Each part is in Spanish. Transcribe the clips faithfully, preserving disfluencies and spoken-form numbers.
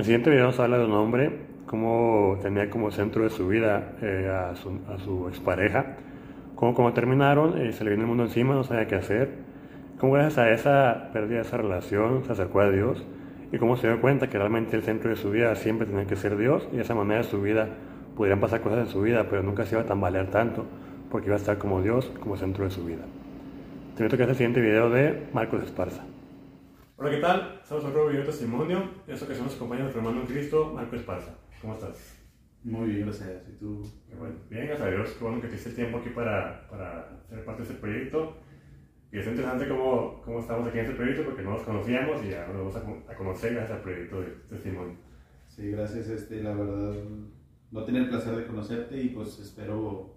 El siguiente video nos habla de un hombre, cómo tenía como centro de su vida eh, a, su, a su expareja, cómo cuando terminaron eh, se le vino el mundo encima, no sabía qué hacer, cómo gracias a esa pérdida de esa relación se acercó a Dios y cómo se dio cuenta que realmente el centro de su vida siempre tenía que ser Dios y de esa manera de su vida podrían pasar cosas en su vida, pero nunca se iba a tambalear tanto porque iba a estar como Dios como centro de su vida. Te invito a que veas el siguiente video de Marcos Esparza. Hola, ¿qué tal? Somos otro video testimonio. En esta ocasión nos acompaña nuestro hermano en Cristo, Marco Esparza. ¿Cómo estás? Muy bien, gracias a Dios. ¿Y tú? Qué bueno. Bien, gracias a Dios. Qué bueno que te hiciste tiempo aquí para, para ser parte de este proyecto. Y es interesante cómo, cómo estamos aquí en este proyecto porque no nos conocíamos y ahora nos vamos a, a conocer gracias al proyecto de testimonio. Sí, gracias. Este, la verdad, no tenía el placer de conocerte y pues espero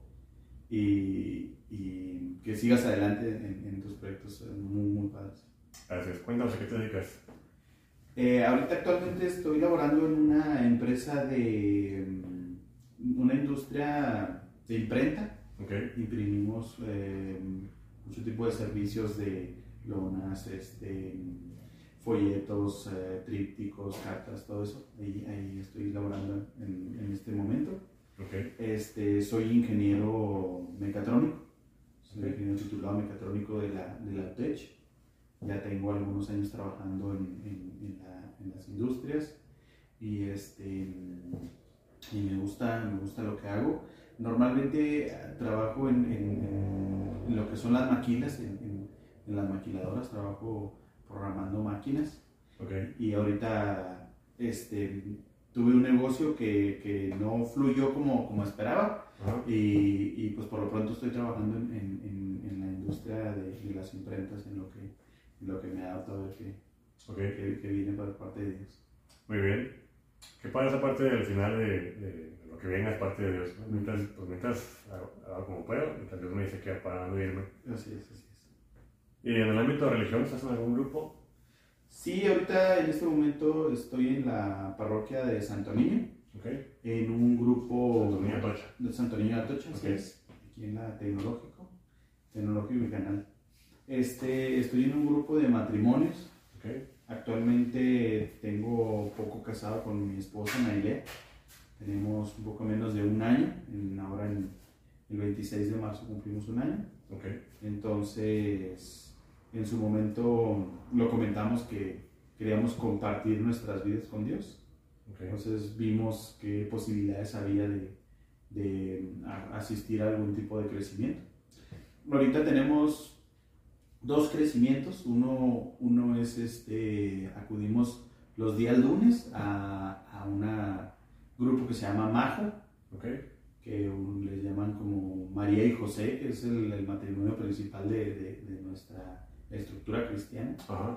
y, y que sigas adelante en, en tus proyectos muy, muy padres. Gracias. Cuéntanos a qué te dedicas. Eh, ahorita actualmente estoy laborando en una empresa de mm, una industria de imprenta. Okay. Imprimimos eh, mucho tipo de servicios de lonas, este, folletos, eh, trípticos, cartas, todo eso. Ahí, ahí estoy laborando en, en este momento. Okay. Este, soy ingeniero mecatrónico. Soy Okay. ingeniero titulado mecatrónico de la, de la U T E C. Ya tengo algunos años trabajando en, en, en, la, en las industrias y, este, y me, gusta, me gusta lo que hago. Normalmente trabajo en, en, en lo que son las maquilas, en, en, en las maquiladoras, trabajo programando máquinas. Okay. Y ahorita este, tuve un negocio que, que no fluyó como, como esperaba. Uh-huh. y, y pues por lo pronto estoy trabajando en, en, en la industria de, de las imprentas, en lo que, en lo que me ha dado todo el que, okay. que, que viene por parte de Dios. Muy bien. ¿Qué pasa esa parte del final de, de lo que viene es parte de Dios? ¿No? Mientras, pues mientras hago, hago como puedo, mientras Dios me dice que para no irme. Así es, así es. ¿Y en el ámbito de religión estás en algún grupo? Sí, ahorita en este momento estoy en la parroquia de Santo Niño. Okay. En un grupo Santo Niño Atocha. de Santo Niño Atocha, Okay. Es, aquí en la Tecnológico, Tecnológico y Canal. Este, estoy en un grupo de matrimonios. Okay. Actualmente tengo poco casado con mi esposa Nailea. Tenemos un poco menos de un año. En, ahora en el veintiséis de marzo cumplimos un año. Okay. Entonces, en su momento lo comentamos que queríamos compartir nuestras vidas con Dios. Okay. Entonces vimos qué posibilidades había de, de asistir a algún tipo de crecimiento. Ahorita tenemos dos crecimientos. Uno, uno es, este, acudimos los días lunes a, a un grupo que se llama Majo, okay. que un, les llaman como María y José, que es el, el matrimonio principal de, de, de nuestra estructura cristiana. Ajá.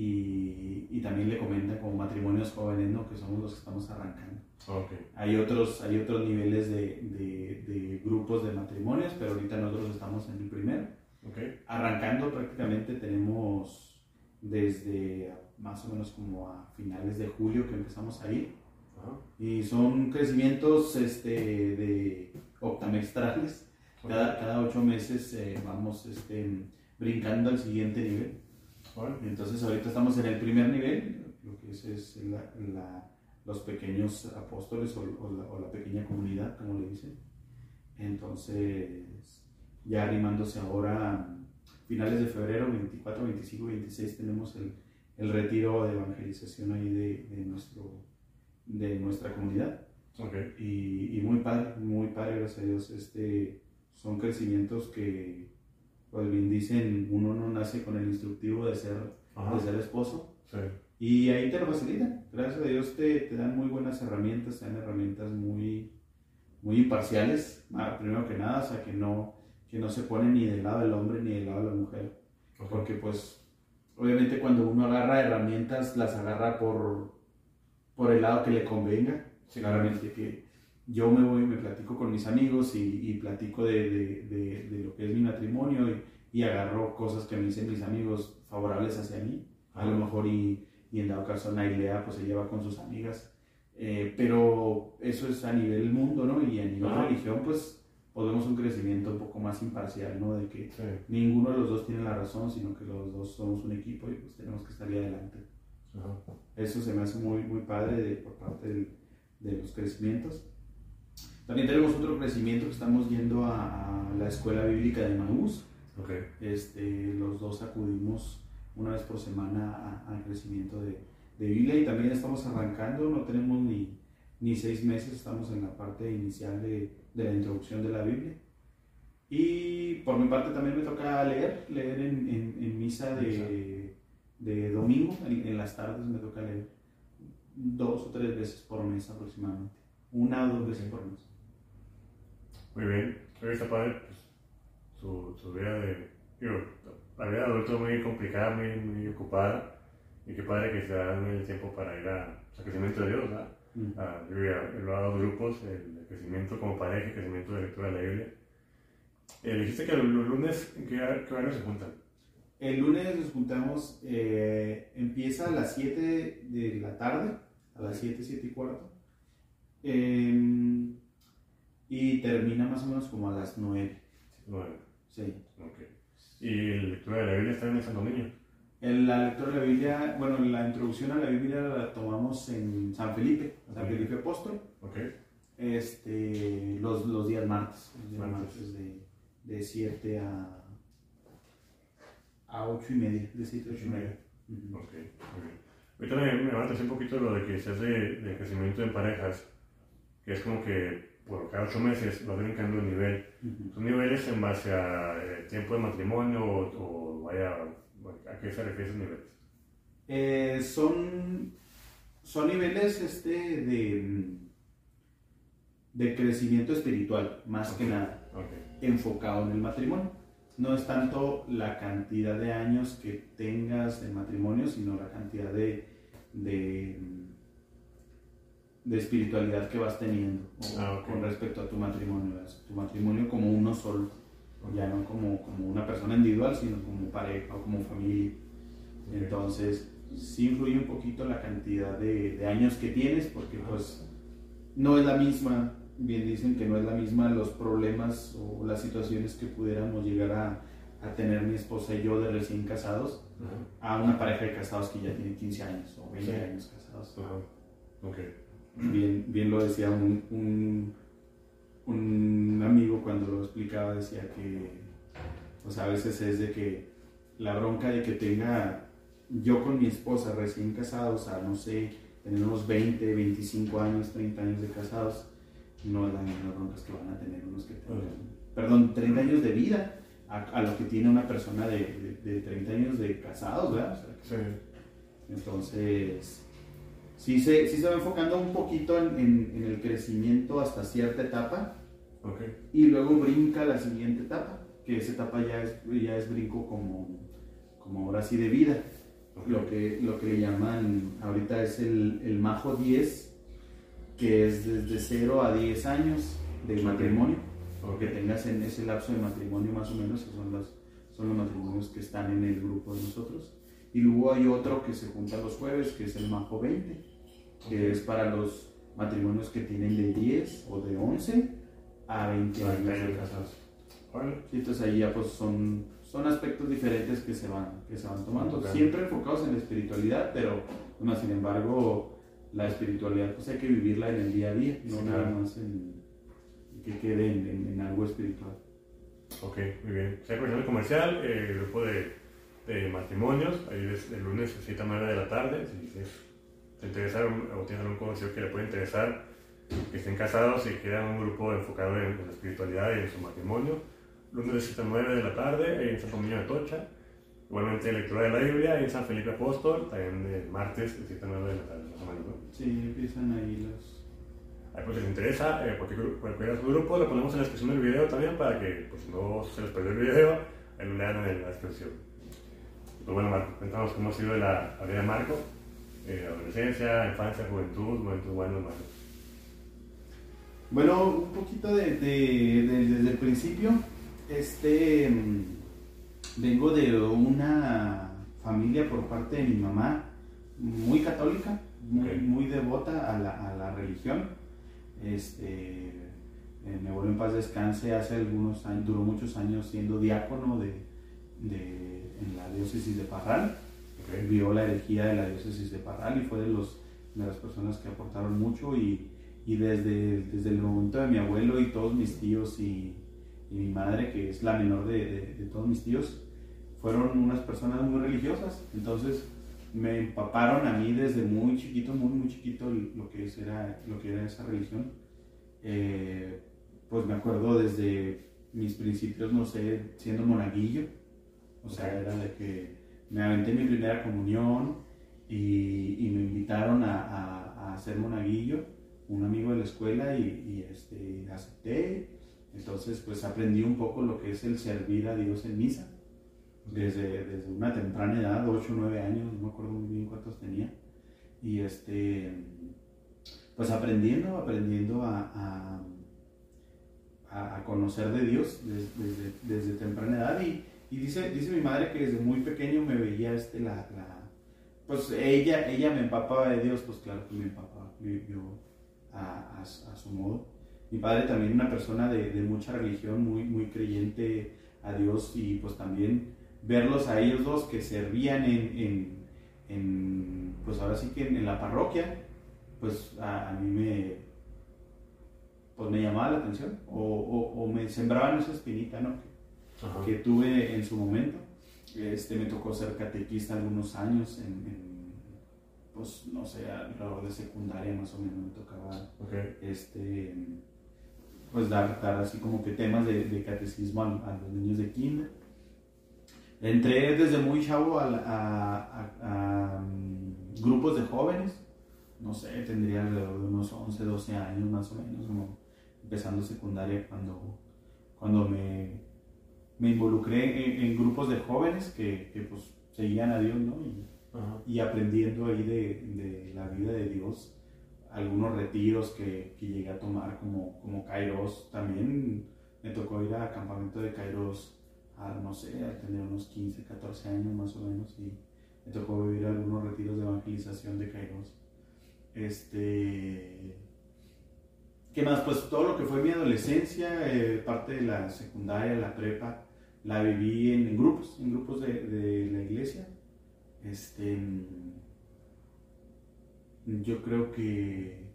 Y, y también le comentan como matrimonios jóvenes, ¿no? Que somos los que estamos arrancando. Okay. Hay otros, hay otros niveles de, de, de grupos de matrimonios, pero ahorita nosotros estamos en el primero. Okay. Arrancando prácticamente tenemos desde más o menos como a finales de julio que empezamos a ir. Ajá. Y son crecimientos este, de octamestrales. Okay. Cada, cada ocho meses eh, vamos este, brincando al siguiente nivel. Bueno. Entonces ahorita estamos en el primer nivel, lo que es, es la, la, los pequeños apóstoles o, o, la, o la pequeña comunidad, como le dicen. Entonces, ya arrimándose ahora, finales de febrero, veinticuatro, veinticinco, veintiséis, tenemos el, el retiro de evangelización ahí de, de, nuestro, de nuestra comunidad. Okay. Y, y muy padre, muy padre, gracias a Dios. Este, son crecimientos que, pues bien dicen, uno no nace con el instructivo de ser, de ser esposo. Sí. Y ahí te lo facilitan. Gracias a Dios te, te dan muy buenas herramientas, te dan herramientas muy, muy imparciales, primero que nada, o sea, que no, que no se ponen ni del lado del hombre ni del lado de la mujer. Okay. Porque pues, obviamente cuando uno agarra herramientas, las agarra por, por el lado que le convenga. Sí. Claramente que yo me voy, me platico con mis amigos y, y platico de, de, de, de lo que es mi matrimonio y, y agarro cosas que me dicen mis amigos favorables hacia mí. A lo mejor y, y en dado caso Nailea pues se lleva con sus amigas. Eh, pero eso es a nivel mundo, ¿no? Y a nivel ah. religión pues podemos un crecimiento un poco más imparcial, ¿no? De que sí. ninguno de los dos tiene la razón, sino que los dos somos un equipo y pues tenemos que salir adelante. Uh-huh. Eso se me hace muy, muy padre de, por parte del, de los crecimientos. También tenemos otro crecimiento que estamos yendo a, a la escuela bíblica de Maús. Okay. Este, los dos acudimos una vez por semana al crecimiento de, de Biblia, y también estamos arrancando, no tenemos ni, ni seis meses, estamos en la parte inicial de, de la introducción de la Biblia. Y por mi parte también me toca leer, leer en, en, en misa de, de domingo, en, en las tardes me toca leer dos o tres veces por mes aproximadamente, una o dos veces por mes. Muy bien, creo que está padre pues, su, su vida de, digo, la vida de adulto es muy complicada, muy, muy ocupada, y qué padre que se da el tiempo para ir a, al crecimiento de Dios, ¿verdad? Mm. A, yo he hablado de grupos, el, el crecimiento como pareja, el crecimiento de lectura de la Biblia. Eh, dijiste que los lunes, ¿en qué, qué horario se juntan? El lunes nos juntamos, eh, empieza a las siete de la tarde, a las siete, siete y cuarto. Eh, Y termina más o menos como a las nueve. nueve. Sí. Ok. ¿Y la lectura de la Biblia está en San Domingo? En la lectura de la Biblia, bueno, la introducción a la Biblia la tomamos en San Felipe, San okay. Felipe Apóstol. Ok. Este, los, los días martes, los días martes, martes de, de siete a, a ocho y media, de siete a ocho y media. Uh-huh. Ok, muy bien. Ahorita me, me va a atención un poquito lo de que se hace de crecimiento en parejas, que es como que por cada ocho meses vas brincando de nivel. Uh-huh. ¿Son niveles en base a eh, tiempo de matrimonio o, o vaya, a qué se refiere esos niveles? Eh, son, son niveles este, de, de crecimiento espiritual, más okay. que nada, okay. enfocado en el matrimonio. No es tanto la cantidad de años que tengas de matrimonio, sino la cantidad de, de de espiritualidad que vas teniendo o, ah, okay. con respecto a tu matrimonio, tu matrimonio como uno solo, okay. ya no como, como una persona individual, sino como pareja o como familia. Okay. Entonces, sí influye un poquito la cantidad de, de años que tienes, porque pues no es la misma, bien dicen que no es la misma los problemas o las situaciones que pudiéramos llegar a, a tener mi esposa y yo de recién casados, uh-huh. a una pareja de casados que ya tiene quince años o veinte sí. años casados. Uh-huh. Okay. Bien, bien lo decía un, un, un amigo cuando lo explicaba, decía que pues a veces es de que la bronca de que tenga yo con mi esposa recién casados a no sé, tener unos veinte, veinticinco años, treinta años de casados, no es la misma broncas que van a tener unos que tengan, uh-huh. perdón, treinta años de vida a, a lo que tiene una persona de, de, de treinta años de casados, ¿verdad? O sea, que, sí. Entonces Sí se, sí se va enfocando un poquito en, en, en el crecimiento hasta cierta etapa, okay. y luego brinca a la siguiente etapa, que esa etapa ya es, ya es brinco como, como ahora sí de vida, okay. lo, que, lo que le llaman ahorita es el, el Majo diez, que es desde cero a diez años de okay. matrimonio, okay. que tengas en ese lapso de matrimonio más o menos, son los, son los matrimonios que están en el grupo de nosotros. Y luego hay otro que se junta los jueves, que es el Majo veinte, que okay. es para los matrimonios que tienen de diez o de once a veinte años de casados. Vale. Sí, entonces ahí ya pues son, son aspectos diferentes que se van, que se van tomando, okay. siempre enfocados en la espiritualidad, pero bueno, sin embargo la espiritualidad pues hay que vivirla en el día a día, no sí, nada claro. más en, que quede en, en, en algo espiritual. Ok, muy bien. O sea, el comercial, eh, el grupo de de matrimonios, ahí es el lunes siete a nueve de la tarde, si te interesa o tienes algún conocido que le puede interesar, que estén casados y quieran un grupo enfocado en, en la espiritualidad y en su matrimonio, lunes de siete a nueve de la tarde, ahí en San Domingo de Atocha, igualmente lectura de la Biblia, ahí en San Felipe Apóstol, también el martes de siete a nueve de la tarde, más o menos, ¿no? Sí, empiezan ahí los... Ahí pues si les interesa, eh, cualquier, cualquiera de su grupo, lo ponemos en la descripción del video también para que pues, no se les perdió el video, ahí lo lean en la descripción. Pues bueno, Marco, cuéntanos cómo ha sido la, la vida de Marco, eh, adolescencia, infancia, juventud, momentos buenos, malos. Bueno, un poquito de, de, de, desde el principio, este, vengo de una familia por parte de mi mamá muy católica, muy, okay. muy devota a la, a la religión. Este, eh, mi abuelo en paz descanse, hace algunos años, duró muchos años siendo diácono de, de en la diócesis de Parral, Okay. Vio la herejía de la diócesis de Parral y fue de, los, de las personas que aportaron mucho y, y desde, desde el momento de mi abuelo y todos mis tíos y, y mi madre, que es la menor de, de, de todos mis tíos, fueron unas personas muy religiosas. Entonces me empaparon a mí desde muy chiquito, muy muy chiquito lo que era, lo que era esa religión. Eh, pues me acuerdo desde mis principios, no sé, siendo monaguillo, o sea, okay. Era de que me aventé mi primera comunión y, y me invitaron a, a, a ser monaguillo, un amigo de la escuela, y, y este, acepté. Entonces pues aprendí un poco lo que es el servir a Dios en misa, desde, desde una temprana edad, ocho o nueve años, no me acuerdo muy bien cuántos tenía, y este, pues aprendiendo, aprendiendo a, a, a conocer de Dios desde, desde, desde temprana edad, y, y dice, dice mi madre que desde muy pequeño me veía este, la, la, pues ella, ella me empapaba de Dios, pues claro que me empapaba yo a, a, a su modo. Mi padre también una persona de, de mucha religión, muy, muy creyente a Dios, y pues también verlos a ellos dos que servían en, en, en pues ahora sí que en, en la parroquia, pues a, a mí me, pues me llamaba la atención, o, o, o me sembraban esa espinita, ¿no? Que, que tuve en su momento. Este, me tocó ser catequista algunos años, en, en pues no sé, alrededor de secundaria más o menos me tocaba, okay. este, pues dar, dar así como que temas de, de catecismo a, a los niños de kinder. Entré desde muy chavo a, a, a, a um, grupos de jóvenes, no sé, tendría alrededor de unos once, doce años más o menos, como empezando secundaria, cuando, cuando me, me involucré en, en grupos de jóvenes que, que pues seguían a Dios, ¿no? Y, uh-huh. y aprendiendo ahí de, de la vida de Dios, algunos retiros que, que llegué a tomar como, como Kairos. También me tocó ir a campamento de Kairos a, no sé, a tener unos quince, catorce años más o menos, y me tocó vivir algunos retiros de evangelización de Kairos. Este, ¿qué más? Pues todo lo que fue mi adolescencia, eh, parte de la secundaria, la prepa, la viví en, en grupos, en grupos de, de la iglesia. Este, yo creo que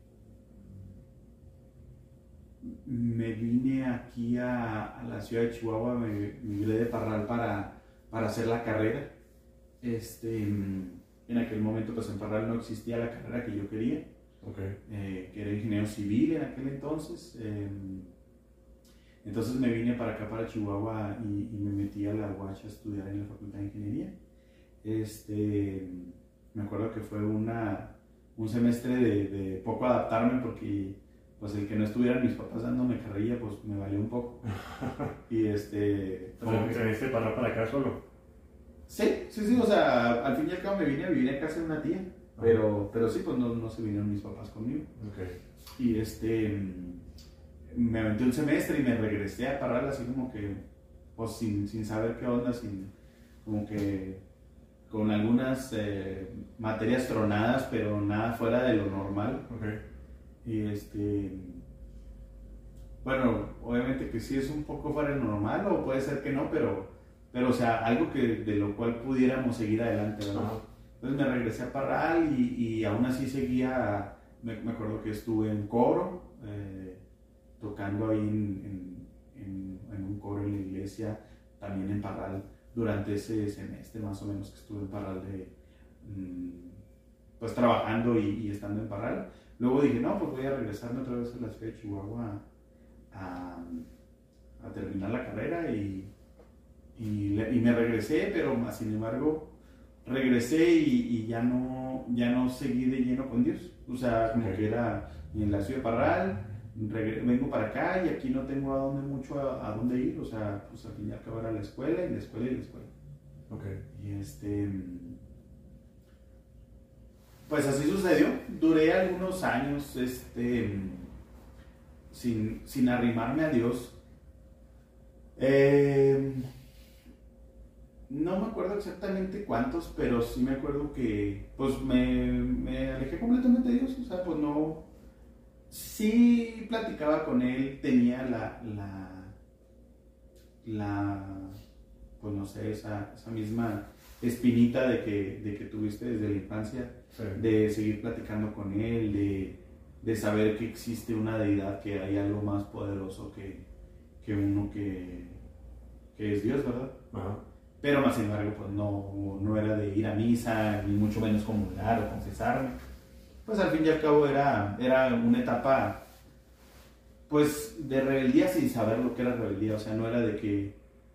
me vine aquí a, a la ciudad de Chihuahua, me migré de Parral para, para hacer la carrera. Este, en aquel momento pues en Parral no existía la carrera que yo quería, okay. eh, que era ingeniero civil en aquel entonces. Eh, entonces me vine para acá, para Chihuahua, y, y me metí a la U A C H a estudiar en la Facultad de Ingeniería. Este, me acuerdo que fue una, un semestre de, de poco adaptarme, porque pues el que no estuvieran mis papás dándome carrilla pues me valió un poco. Y este... O sea, ¿te viniste para para acá solo? Sí, sí, sí, o sea, al fin y al cabo me vine a vivir en casa de una tía, uh-huh. pero, pero sí, pues no, no se vinieron mis papás conmigo. Okay. Y este, me aventé un semestre y me regresé a Parral así como que, pues sin, sin saber qué onda, sin, como que con algunas eh, materias tronadas, pero nada fuera de lo normal. Okay. Y este, bueno, obviamente que sí es un poco fuera de lo normal, o puede ser que no, pero... Pero, o sea, algo que, de lo cual pudiéramos seguir adelante, ¿verdad? Uh-huh. Entonces me regresé a Parral y, y aún así seguía, me, me acuerdo que estuve en coro, eh, tocando ahí en, en, en, en un coro en la iglesia, también en Parral, durante ese semestre más o menos que estuve en Parral, de, pues trabajando y, y estando en Parral. Luego dije, no, pues voy a regresarme otra vez a la ciudad de Chihuahua a, a terminar la carrera, y... Y, le, y me regresé, pero más sin embargo regresé y, y ya, no, ya no seguí de lleno con Dios. O sea, como okay. que era en la ciudad de Parral, regre, vengo para acá y aquí no tengo a dónde mucho a, a dónde ir. O sea, pues al fin y al cabo era la escuela y la escuela y la escuela. Okay. Y este, pues así sucedió. Duré algunos años este, sin, sin arrimarme a Dios. Eh, No me acuerdo exactamente cuántos, pero sí me acuerdo que pues me, me alejé completamente de Dios. O sea, pues no, sí platicaba con él, tenía la, la, la pues no sé, esa, esa misma espinita de que, de que tuviste desde la infancia, sí. De seguir platicando con él, de, de saber que existe una deidad, que hay algo más poderoso que, que uno que, que es Dios, ¿verdad? Ajá. Pero más sin embargo, pues no, no era de ir a misa, ni mucho menos comulgar o confesarme. Pues al fin y al cabo era, era una etapa, pues, de rebeldía sin saber lo que era rebeldía. O sea, no era de que,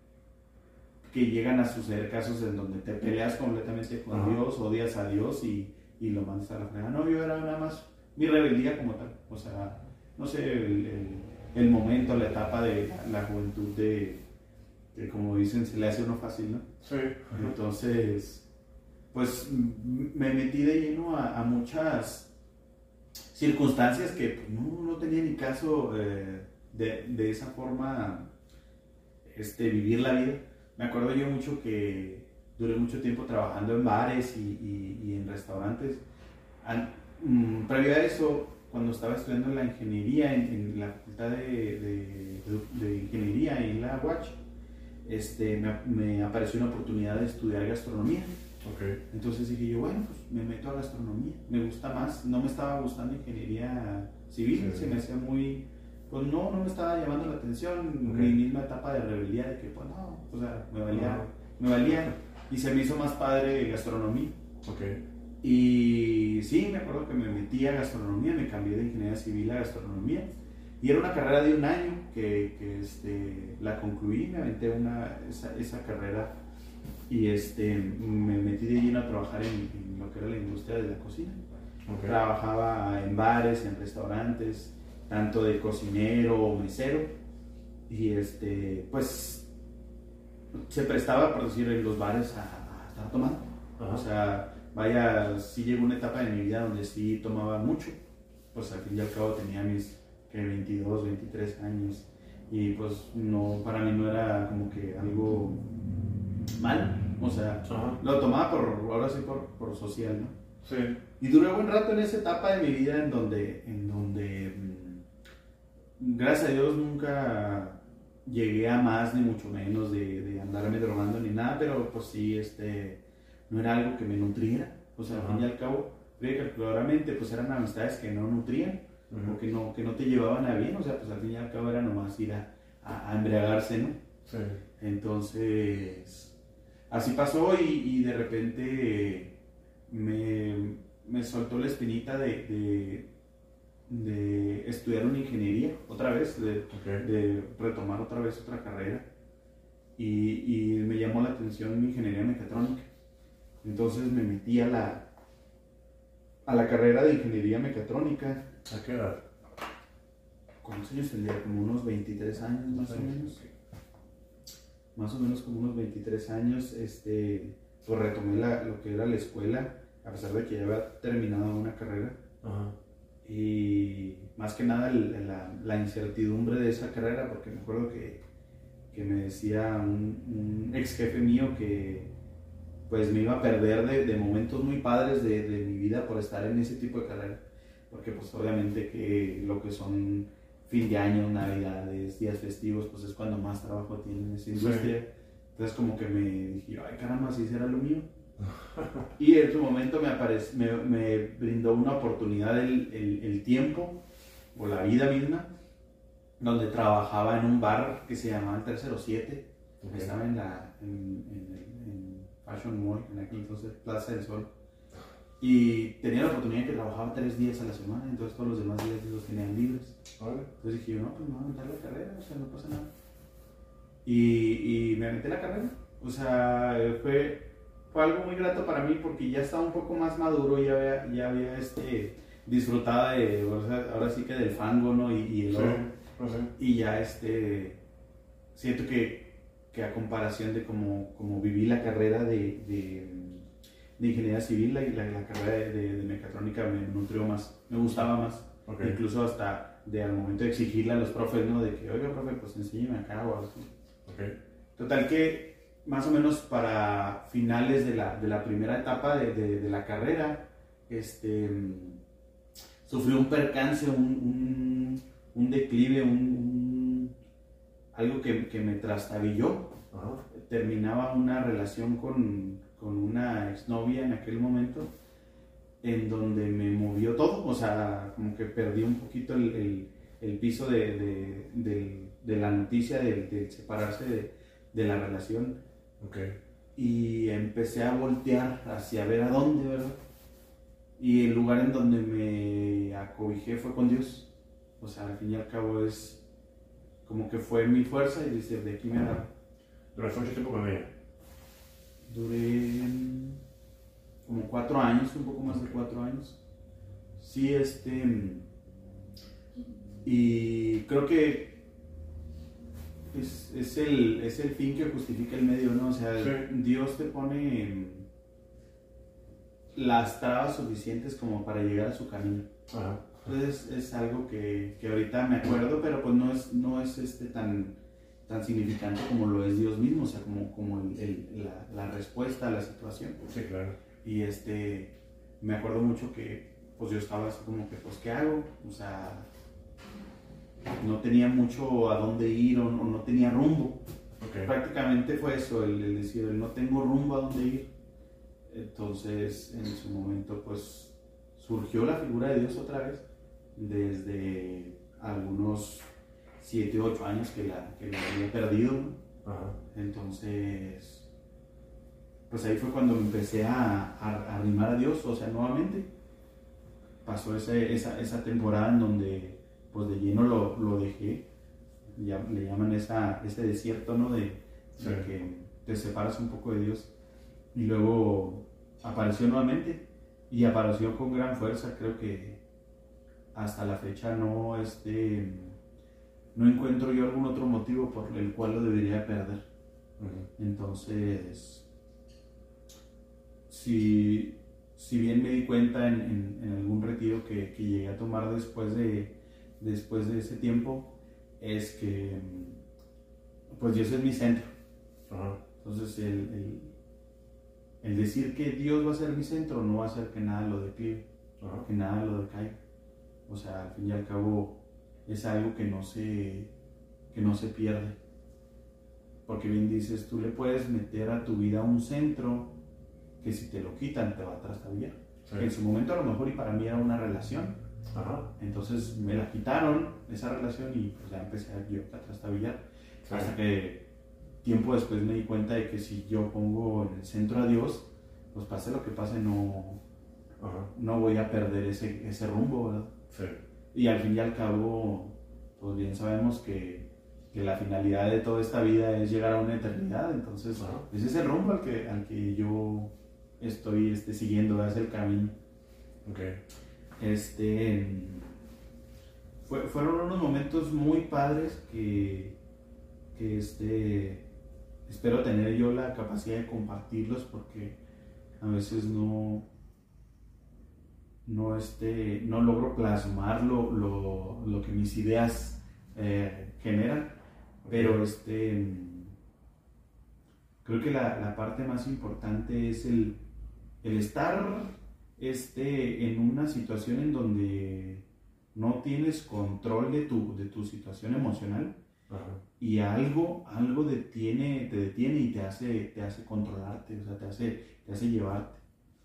que llegan a suceder casos en donde te peleas completamente con Ajá. Dios, odias a Dios y, y lo mandas a la fregada. No, yo era nada más mi rebeldía como tal. O sea, no sé, el, el, el momento, la etapa de la juventud de, que como dicen, se le hace uno fácil, ¿no? Sí. Ajá. Entonces, pues me metí de lleno a, a muchas circunstancias que pues, no, no tenía ni caso eh, de, de esa forma este, vivir la vida. Me acuerdo yo mucho que duré mucho tiempo trabajando en bares y, y, y en restaurantes. An, um, previo a eso, cuando estaba estudiando la ingeniería en, en la facultad de, de, de, de ingeniería en la U A C H, este, me, me apareció una oportunidad de estudiar gastronomía. Okay. Entonces dije yo, bueno, pues me meto a gastronomía, me gusta más, no me estaba gustando ingeniería civil, sí. Se me hacía muy, pues no, no me estaba llamando la atención, okay. Mi misma etapa de rebeldía de que, pues no, o sea, me valía, uh-huh. me valía, y se me hizo más padre gastronomía. Okay. Y sí, me acuerdo que me metí a gastronomía, me cambié de ingeniería civil a gastronomía, y era una carrera de un año que, que este, la concluí, me aventé una, esa, esa carrera. Y este, me metí de lleno a trabajar en, en lo que era la industria de la cocina. Okay. Trabajaba en bares, en restaurantes, tanto de cocinero o mesero. Y este, pues se prestaba, por decir, en los bares a, a estar tomando. Uh-huh. O sea, vaya, sí llegó una etapa de mi vida donde sí tomaba mucho. Pues al fin y al cabo tenía mis que veintidós, veintitrés años. Y pues no, para mí no era como que algo mal, o sea, Ajá. Lo tomaba por, ahora sí por, por social, ¿no? Sí. Y duré buen rato en esa etapa de mi vida en donde, en donde gracias a Dios nunca llegué a más ni mucho menos de, de andarme drogando ni nada, pero pues sí, este, no era algo que me nutriera, o sea, Ajá. Al fin y al cabo, calculadoramente, pues eran amistades que no nutrían, uh-huh. O que no, que no te llevaban a bien, o sea, pues al fin y al cabo era nomás ir a, a, a embriagarse, ¿no? Sí. Entonces, así pasó y, y de repente me, me soltó la espinita de, de, de estudiar una ingeniería otra vez, de, okay. de retomar otra vez otra carrera y, y me llamó la atención mi ingeniería mecatrónica. Entonces me metí a la, a la carrera de ingeniería mecatrónica. ¿A qué edad? ¿Cuántos años tendría? Como unos veintitrés años más o menos. Más o menos como unos veintitrés años, este, pues retomé la, lo que era la escuela, a pesar de que ya había terminado una carrera. Ajá. Y más que nada el, la, la incertidumbre de esa carrera, porque me acuerdo que, que me decía un, un ex jefe mío que pues me iba a perder de, de momentos muy padres de, de mi vida por estar en ese tipo de carrera, porque pues obviamente que lo que son fin de año, navidades, días festivos, pues es cuando más trabajo tiene en esa industria. Sí. Entonces como que me dije, ay caramba, si será lo mío. Y en su momento me, apareció, me, me brindó una oportunidad el, el, el tiempo, o la vida misma, donde trabajaba en un bar que se llamaba el tres cero siete, okay. Estaba en la en, en, en Fashion Mall, en aquí entonces Plaza del Sol. Y tenía la oportunidad que trabajaba tres días a la semana, entonces todos los demás días los tenían libres. Vale. Entonces dije, no, pues me voy a meter la carrera, o sea, no pasa nada. Y, y me aventé la carrera. O sea, fue, fue algo muy grato para mí porque ya estaba un poco más maduro, ya había, ya había este, disfrutado de, o sea, ahora sí que del fango, ¿no? Y, y el oro. Sí, sí. Y ya este, siento que, que a comparación de cómo, cómo viví la carrera de... de de ingeniería civil, la, la, la carrera de, de, de mecatrónica me nutrió más, me gustaba más, okay. Incluso hasta de al momento de exigirle a los profes, ¿no? De que, oiga, profe, pues enséñeme acá o algo así. Okay. Total que más o menos para finales de la, de la primera etapa de, de, de la carrera, este, sufrí un percance, un, un, un declive, un, un, algo que, que me trastabilló. Uh-huh. Terminaba una relación con con una exnovia en aquel momento, en donde me movió todo, o sea, como que perdí un poquito el, el, el piso de, de, de, de la noticia de, de separarse de, de la relación. Okay. Y empecé a voltear hacia ver a dónde, ¿verdad? Y el lugar en donde me acobijé fue con Dios. O sea, al fin y al cabo es como que fue mi fuerza y dice, de aquí me agarro. ¿Duraste mucho tiempo con ella? Duré como cuatro años, un poco más de cuatro años. Sí, este... Y creo que es, es, el, es el fin que justifica el medio, ¿no? O sea, sí. Dios te pone las trabas suficientes como para llegar a su camino. Ajá. Entonces es algo que, que ahorita me acuerdo, pero pues no es, no es este tan, tan significante como lo es Dios mismo, o sea, como, como el, el, la, la respuesta a la situación. Sí, claro. Y este, me acuerdo mucho que pues yo estaba así como que, pues, ¿qué hago? O sea, no tenía mucho a dónde ir o no, no tenía rumbo. Okay. Prácticamente fue eso, el, el decir, el no tengo rumbo a dónde ir. Entonces, en su momento, pues, surgió la figura de Dios otra vez, desde algunos siete u ocho años que la, que la había perdido, ¿no? Ajá. Entonces, pues ahí fue cuando empecé a, a, a arrimar a Dios, o sea, nuevamente. Pasó ese, esa, esa temporada en donde, pues, de lleno lo, lo dejé. Ya, le llaman esa, ese desierto, ¿no? De, sí. de que te separas un poco de Dios. Y luego apareció nuevamente y apareció con gran fuerza. Creo que hasta la fecha no, este, no encuentro yo algún otro motivo por el cual lo debería perder. Uh-huh. Entonces, si, si bien me di cuenta en, en, en algún retiro que, que llegué a tomar después de, después de ese tiempo, es que pues Dios es mi centro. Uh-huh. Entonces el, el El decir que Dios va a ser mi centro no va a hacer que nada lo declive, uh-huh. que nada lo decaiga. O sea, al fin y al cabo es algo que no se, que no se pierde. Porque bien dices, tú le puedes meter a tu vida un centro que si te lo quitan te va a trastabillar. Sí. En su momento a lo mejor y para mí era una relación. Uh-huh. Entonces me la quitaron, esa relación, y pues ya empecé yo a trastabillar. Sí. Hasta que tiempo después me di cuenta de que si yo pongo en el centro a Dios, pues pase lo que pase, no, uh-huh. no voy a perder ese, ese rumbo, ¿verdad? Sí. Y al fin y al cabo, pues bien sabemos que, que la finalidad de toda esta vida es llegar a una eternidad, entonces uh-huh. ese es el rumbo al que, al que yo estoy este, siguiendo, es el camino. Okay. Este, fue, fueron unos momentos muy padres que, que este... espero tener yo la capacidad de compartirlos, porque a veces no no, este, no logro plasmar lo, lo, lo que mis ideas eh, generan, okay. Pero este, creo que la, la parte más importante es el, el estar este, en una situación en donde no tienes control de tu, de tu situación emocional. Ajá. Y algo, algo detiene, te detiene y te hace, te hace controlarte, o sea, te hace, te hace llevarte.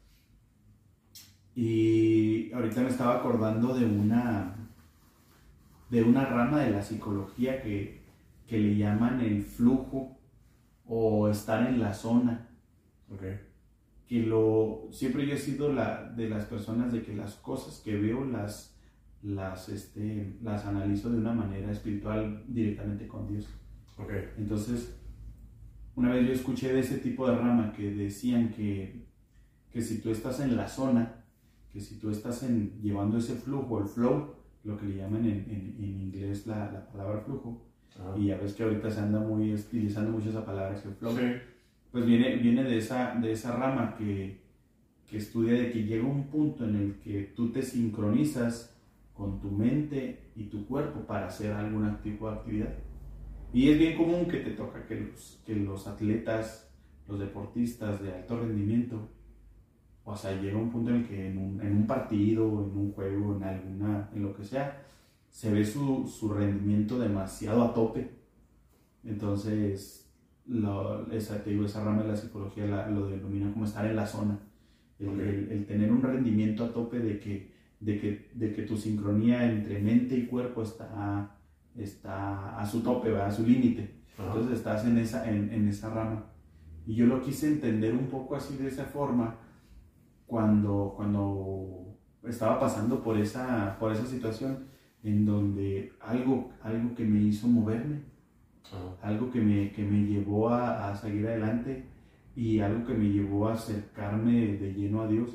Y ahorita me estaba acordando de una, de una rama de la psicología que, que le llaman el flujo o estar en la zona. Okay. Que lo, siempre yo he sido la, de las personas de que las cosas que veo las... Las, este, las analizo de una manera espiritual directamente con Dios. Okay. Entonces, una vez yo escuché de ese tipo de rama que decían que, que si tú estás en la zona, que si tú estás en, llevando ese flujo, el flow, lo que le llaman en, en, en inglés la, la palabra flujo, uh-huh. Y ya ves que ahorita se anda muy utilizando mucho esa palabra, el flow, sí. Pues viene, viene de, esa, de esa rama que, que estudia de que llega un punto en el que tú te sincronizas con tu mente y tu cuerpo para hacer algún tipo de actividad. Y es bien común que te toca que los, que los atletas, los deportistas de alto rendimiento, o sea, llega un punto en el que en un, en un partido, en un juego, en alguna, en lo que sea, se ve su, su rendimiento demasiado a tope. Entonces lo, esa, te digo, esa rama de la psicología la, lo denominan como estar en la zona. El, Okay. el, el tener un rendimiento a tope de que, de que, de que tu sincronía entre mente y cuerpo está, está a su tope, ¿verdad? A su límite. Entonces estás en esa, en, en esa rama. Y yo lo quise entender un poco así de esa forma cuando, cuando estaba pasando por esa, por esa situación en donde algo, algo que me hizo moverme, uh-huh. algo que me, que me llevó a, a seguir adelante y algo que me llevó a acercarme de lleno a Dios.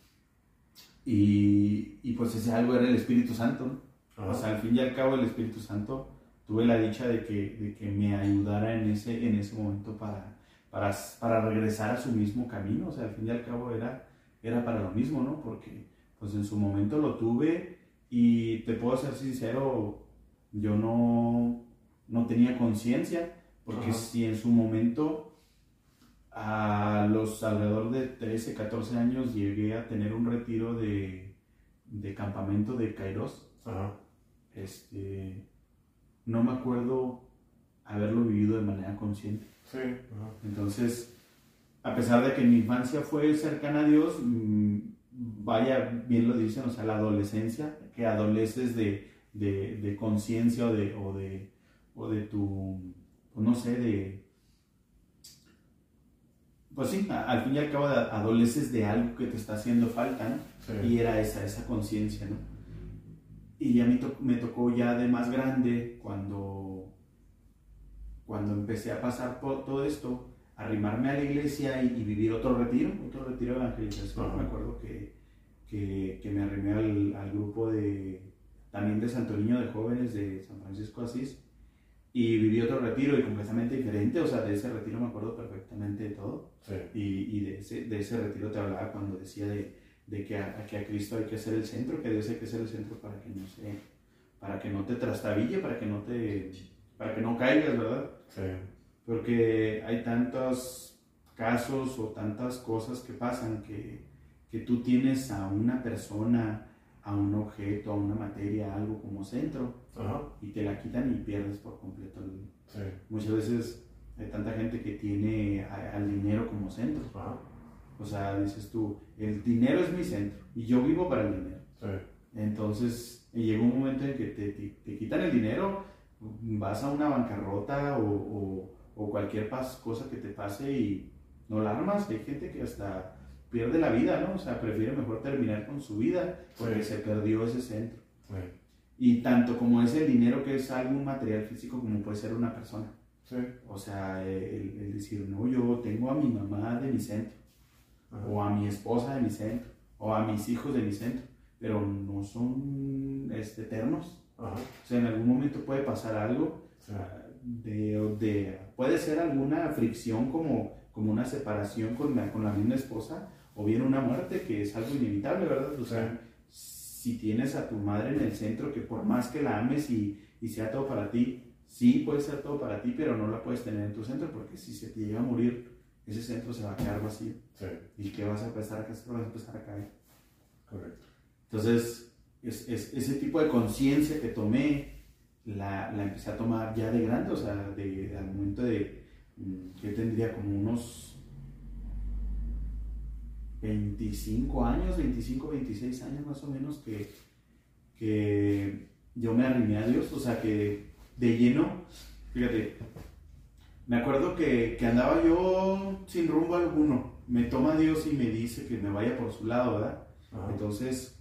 Y, y pues ese algo era el Espíritu Santo, ¿no? Uh-huh. O sea, al fin y al cabo el Espíritu Santo, tuve la dicha de que, de que me ayudara en ese, en ese momento para, para, para regresar a su mismo camino. O sea, al fin y al cabo era, era para lo mismo, ¿no? Porque pues en su momento lo tuve y te puedo ser sincero, yo no, no tenía conciencia, porque uh-huh. si en su momento a los alrededor de trece, catorce años llegué a tener un retiro de, de campamento de Kairos, uh-huh. este, no me acuerdo haberlo vivido de manera consciente. Sí. Uh-huh. Entonces, a pesar de que mi infancia fue cercana a Dios, mmm, vaya, bien lo dicen, o sea, la adolescencia, que adoleces de, de, de conciencia o de, o, de, o de tu, no sé, de... Pues sí, al fin y al cabo adoleces de algo que te está haciendo falta, ¿no? Sí. Y era esa, esa conciencia, ¿no? Y a mí to- me tocó ya de más grande, cuando, cuando empecé a pasar por todo esto, arrimarme a la iglesia y, y vivir otro retiro, otro retiro de evangelización. Uh-huh. Me acuerdo que, que, que me arrimé al, al grupo de, también de Santo Niño de jóvenes de San Francisco de Asís, y viví otro retiro y completamente diferente. O sea, de ese retiro me acuerdo perfectamente de todo. Sí. Y, y de, ese, de ese retiro te hablaba cuando decía de, de que, a, que a Cristo hay que ser el centro, que Dios hay que ser el centro para que no se, para que no te trastabille, para que no te, para que no caigas, ¿verdad? Sí. Porque hay tantos casos o tantas cosas que pasan que, que tú tienes a una persona, a un objeto, a una materia, algo como centro, uh-huh. y te la quitan y pierdes por completo. El, sí. Muchas veces hay tanta gente que tiene a, al dinero como centro. Uh-huh. O sea, dices tú, el dinero es mi centro y yo vivo para el dinero. Sí. Entonces llega un momento en que te, te, te quitan el dinero, vas a una bancarrota o, o, o cualquier pas, cosa que te pase y no la armas. Hay gente que hasta pierde la vida, ¿no? O sea, prefiere mejor terminar con su vida porque sí. se perdió ese centro. Sí. Y tanto como es el dinero, que es algún material físico, como puede ser una persona. Sí. O sea, el, el decir, no, yo tengo a mi mamá de mi centro, uh-huh. o a mi esposa de mi centro, o a mis hijos de mi centro, pero no son este, eternos. Uh-huh. O sea, en algún momento puede pasar algo, sí. de, de, puede ser alguna fricción como, como una separación con la, con la misma esposa, o bien una muerte, que es algo inevitable, ¿verdad? O sea, sí. si tienes a tu madre en el centro, que por más que la ames y, y sea todo para ti, sí puede ser todo para ti, pero no la puedes tener en tu centro, porque si se te llega a morir, ese centro se va a quedar vacío. Sí. ¿Y qué vas a empezar a hacer? Vas a empezar a caer. Correcto. Entonces, es, es, ese tipo de conciencia que tomé, la, la empecé a tomar ya de grande, o sea, de, de, al momento de, yo tendría como unos veinticinco años, veinticinco, veintiséis años más o menos, que, que yo me arrimé a Dios, o sea, que de lleno, fíjate, me acuerdo que, que andaba yo sin rumbo alguno, me toma Dios y me dice que me vaya por su lado, ¿verdad? Ajá. Entonces,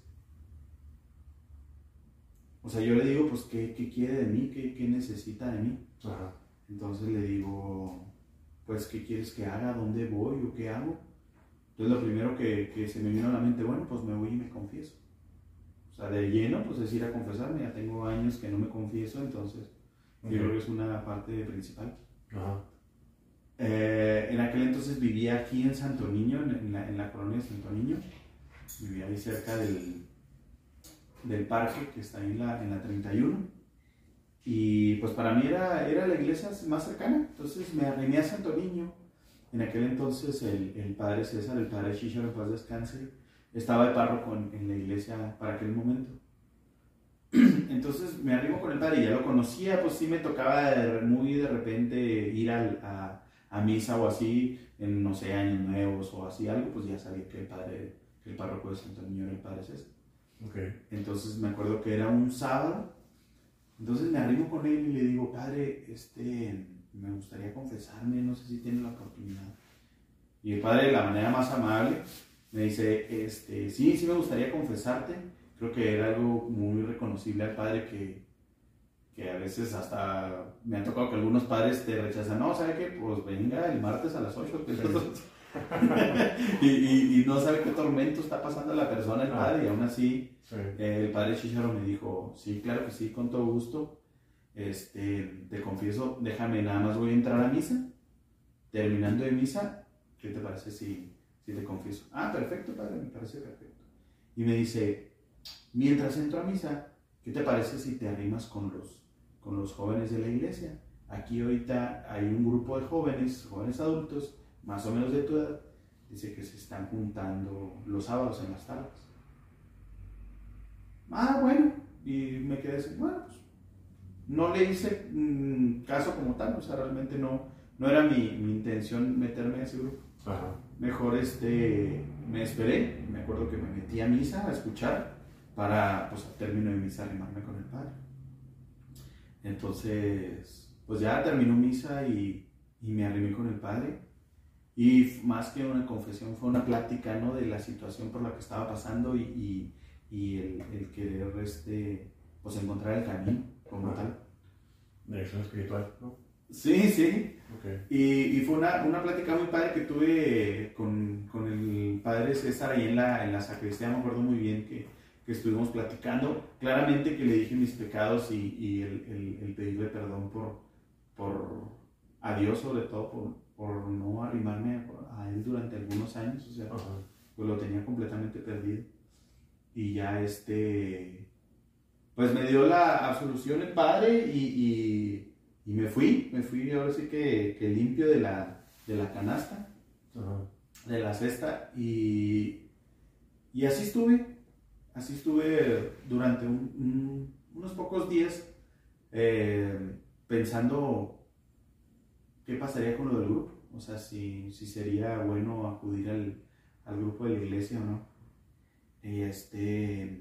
o sea, yo le digo, pues, ¿qué, qué quiere de mí? ¿Qué, qué necesita de mí? Ajá. Entonces le digo, pues, ¿qué quieres que haga? ¿Dónde voy o qué hago? Entonces lo primero que, que se me vino a la mente, bueno, pues me voy y me confieso. O sea, de lleno, pues es ir a confesarme. Ya tengo años que no me confieso, entonces okay. yo creo que es una parte principal. Ajá. Eh, en aquel entonces vivía aquí en Santo Niño, en la, en la colonia de Santo Niño. Vivía ahí cerca del, del parque que está ahí en la, en la treinta y uno. Y pues para mí era, era la iglesia más cercana. Entonces me arrimé a Santo Niño. En aquel entonces el, el padre César, el padre Chicho, en paz descanse, estaba de párroco en, en la iglesia para aquel momento. Entonces me arrimo con el padre y ya lo conocía, pues sí me tocaba de, muy de repente ir al, a, a misa o así, en no sé, años nuevos o así algo, pues ya sabía que el padre, que el párroco de Santo Niño era el padre César. Okay. Entonces me acuerdo que era un sábado, entonces me arrimo con él y le digo, padre, este, me gustaría confesarme, no sé si tiene la oportunidad. Y el padre, de la manera más amable, me dice, este, sí, sí me gustaría confesarte. Creo que era algo muy reconocible al padre que, que a veces hasta me ha tocado que algunos padres te rechazan. No, ¿sabe qué? Pues venga el martes a las ocho. y, y, y no sabe qué tormento está pasando la persona, el padre, y aún así sí. eh, el padre Chicharo me dijo, sí, claro que sí, con todo gusto. Este, te confieso, déjame, nada más voy a entrar a misa. Terminando de misa, ¿qué te parece si, si te confieso? Ah, perfecto, padre, me parece perfecto. Y me dice, mientras entro a misa, ¿qué te parece si te arrimas con los, con los jóvenes de la iglesia? Aquí ahorita hay un grupo de jóvenes, jóvenes adultos, más o menos de tu edad, dice que se están juntando los sábados en las tardes. Ah, bueno, y me quedé así, bueno, pues no le hice mmm, caso como tal, o sea, realmente no, no era mi, mi intención meterme en ese grupo. Ajá. Mejor este, me esperé, me acuerdo que me metí a misa a escuchar para, pues al término de misa, arrimarme con el padre. Entonces, pues ya terminó misa y, y me arrimé con el padre. Y más que una confesión, fue una plática, ¿no? De la situación por la que estaba pasando y, y, y el, el querer, este, pues encontrar el camino como Ajá. tal. Dirección espiritual, ¿no? Sí, sí. Okay. Y, y fue una, una plática muy padre que tuve con, con el padre César ahí en la, en la sacristía. Me acuerdo muy bien que, que estuvimos platicando. Claramente que le dije mis pecados y, y el, el, el pedirle perdón por, por a Dios, sobre todo por, por no arrimarme a, a él durante algunos años. O sea, uh-huh. pues lo tenía completamente perdido. Y ya este, pues me dio la absolución el padre y, y Y me fui, me fui ahora sí que, que limpio de la, de la canasta, uh-huh. de la cesta, y, y así estuve, así estuve durante un, un, unos pocos días eh, pensando qué pasaría con lo del grupo, o sea, si, si sería bueno acudir al, al grupo de la iglesia o no. Y, este,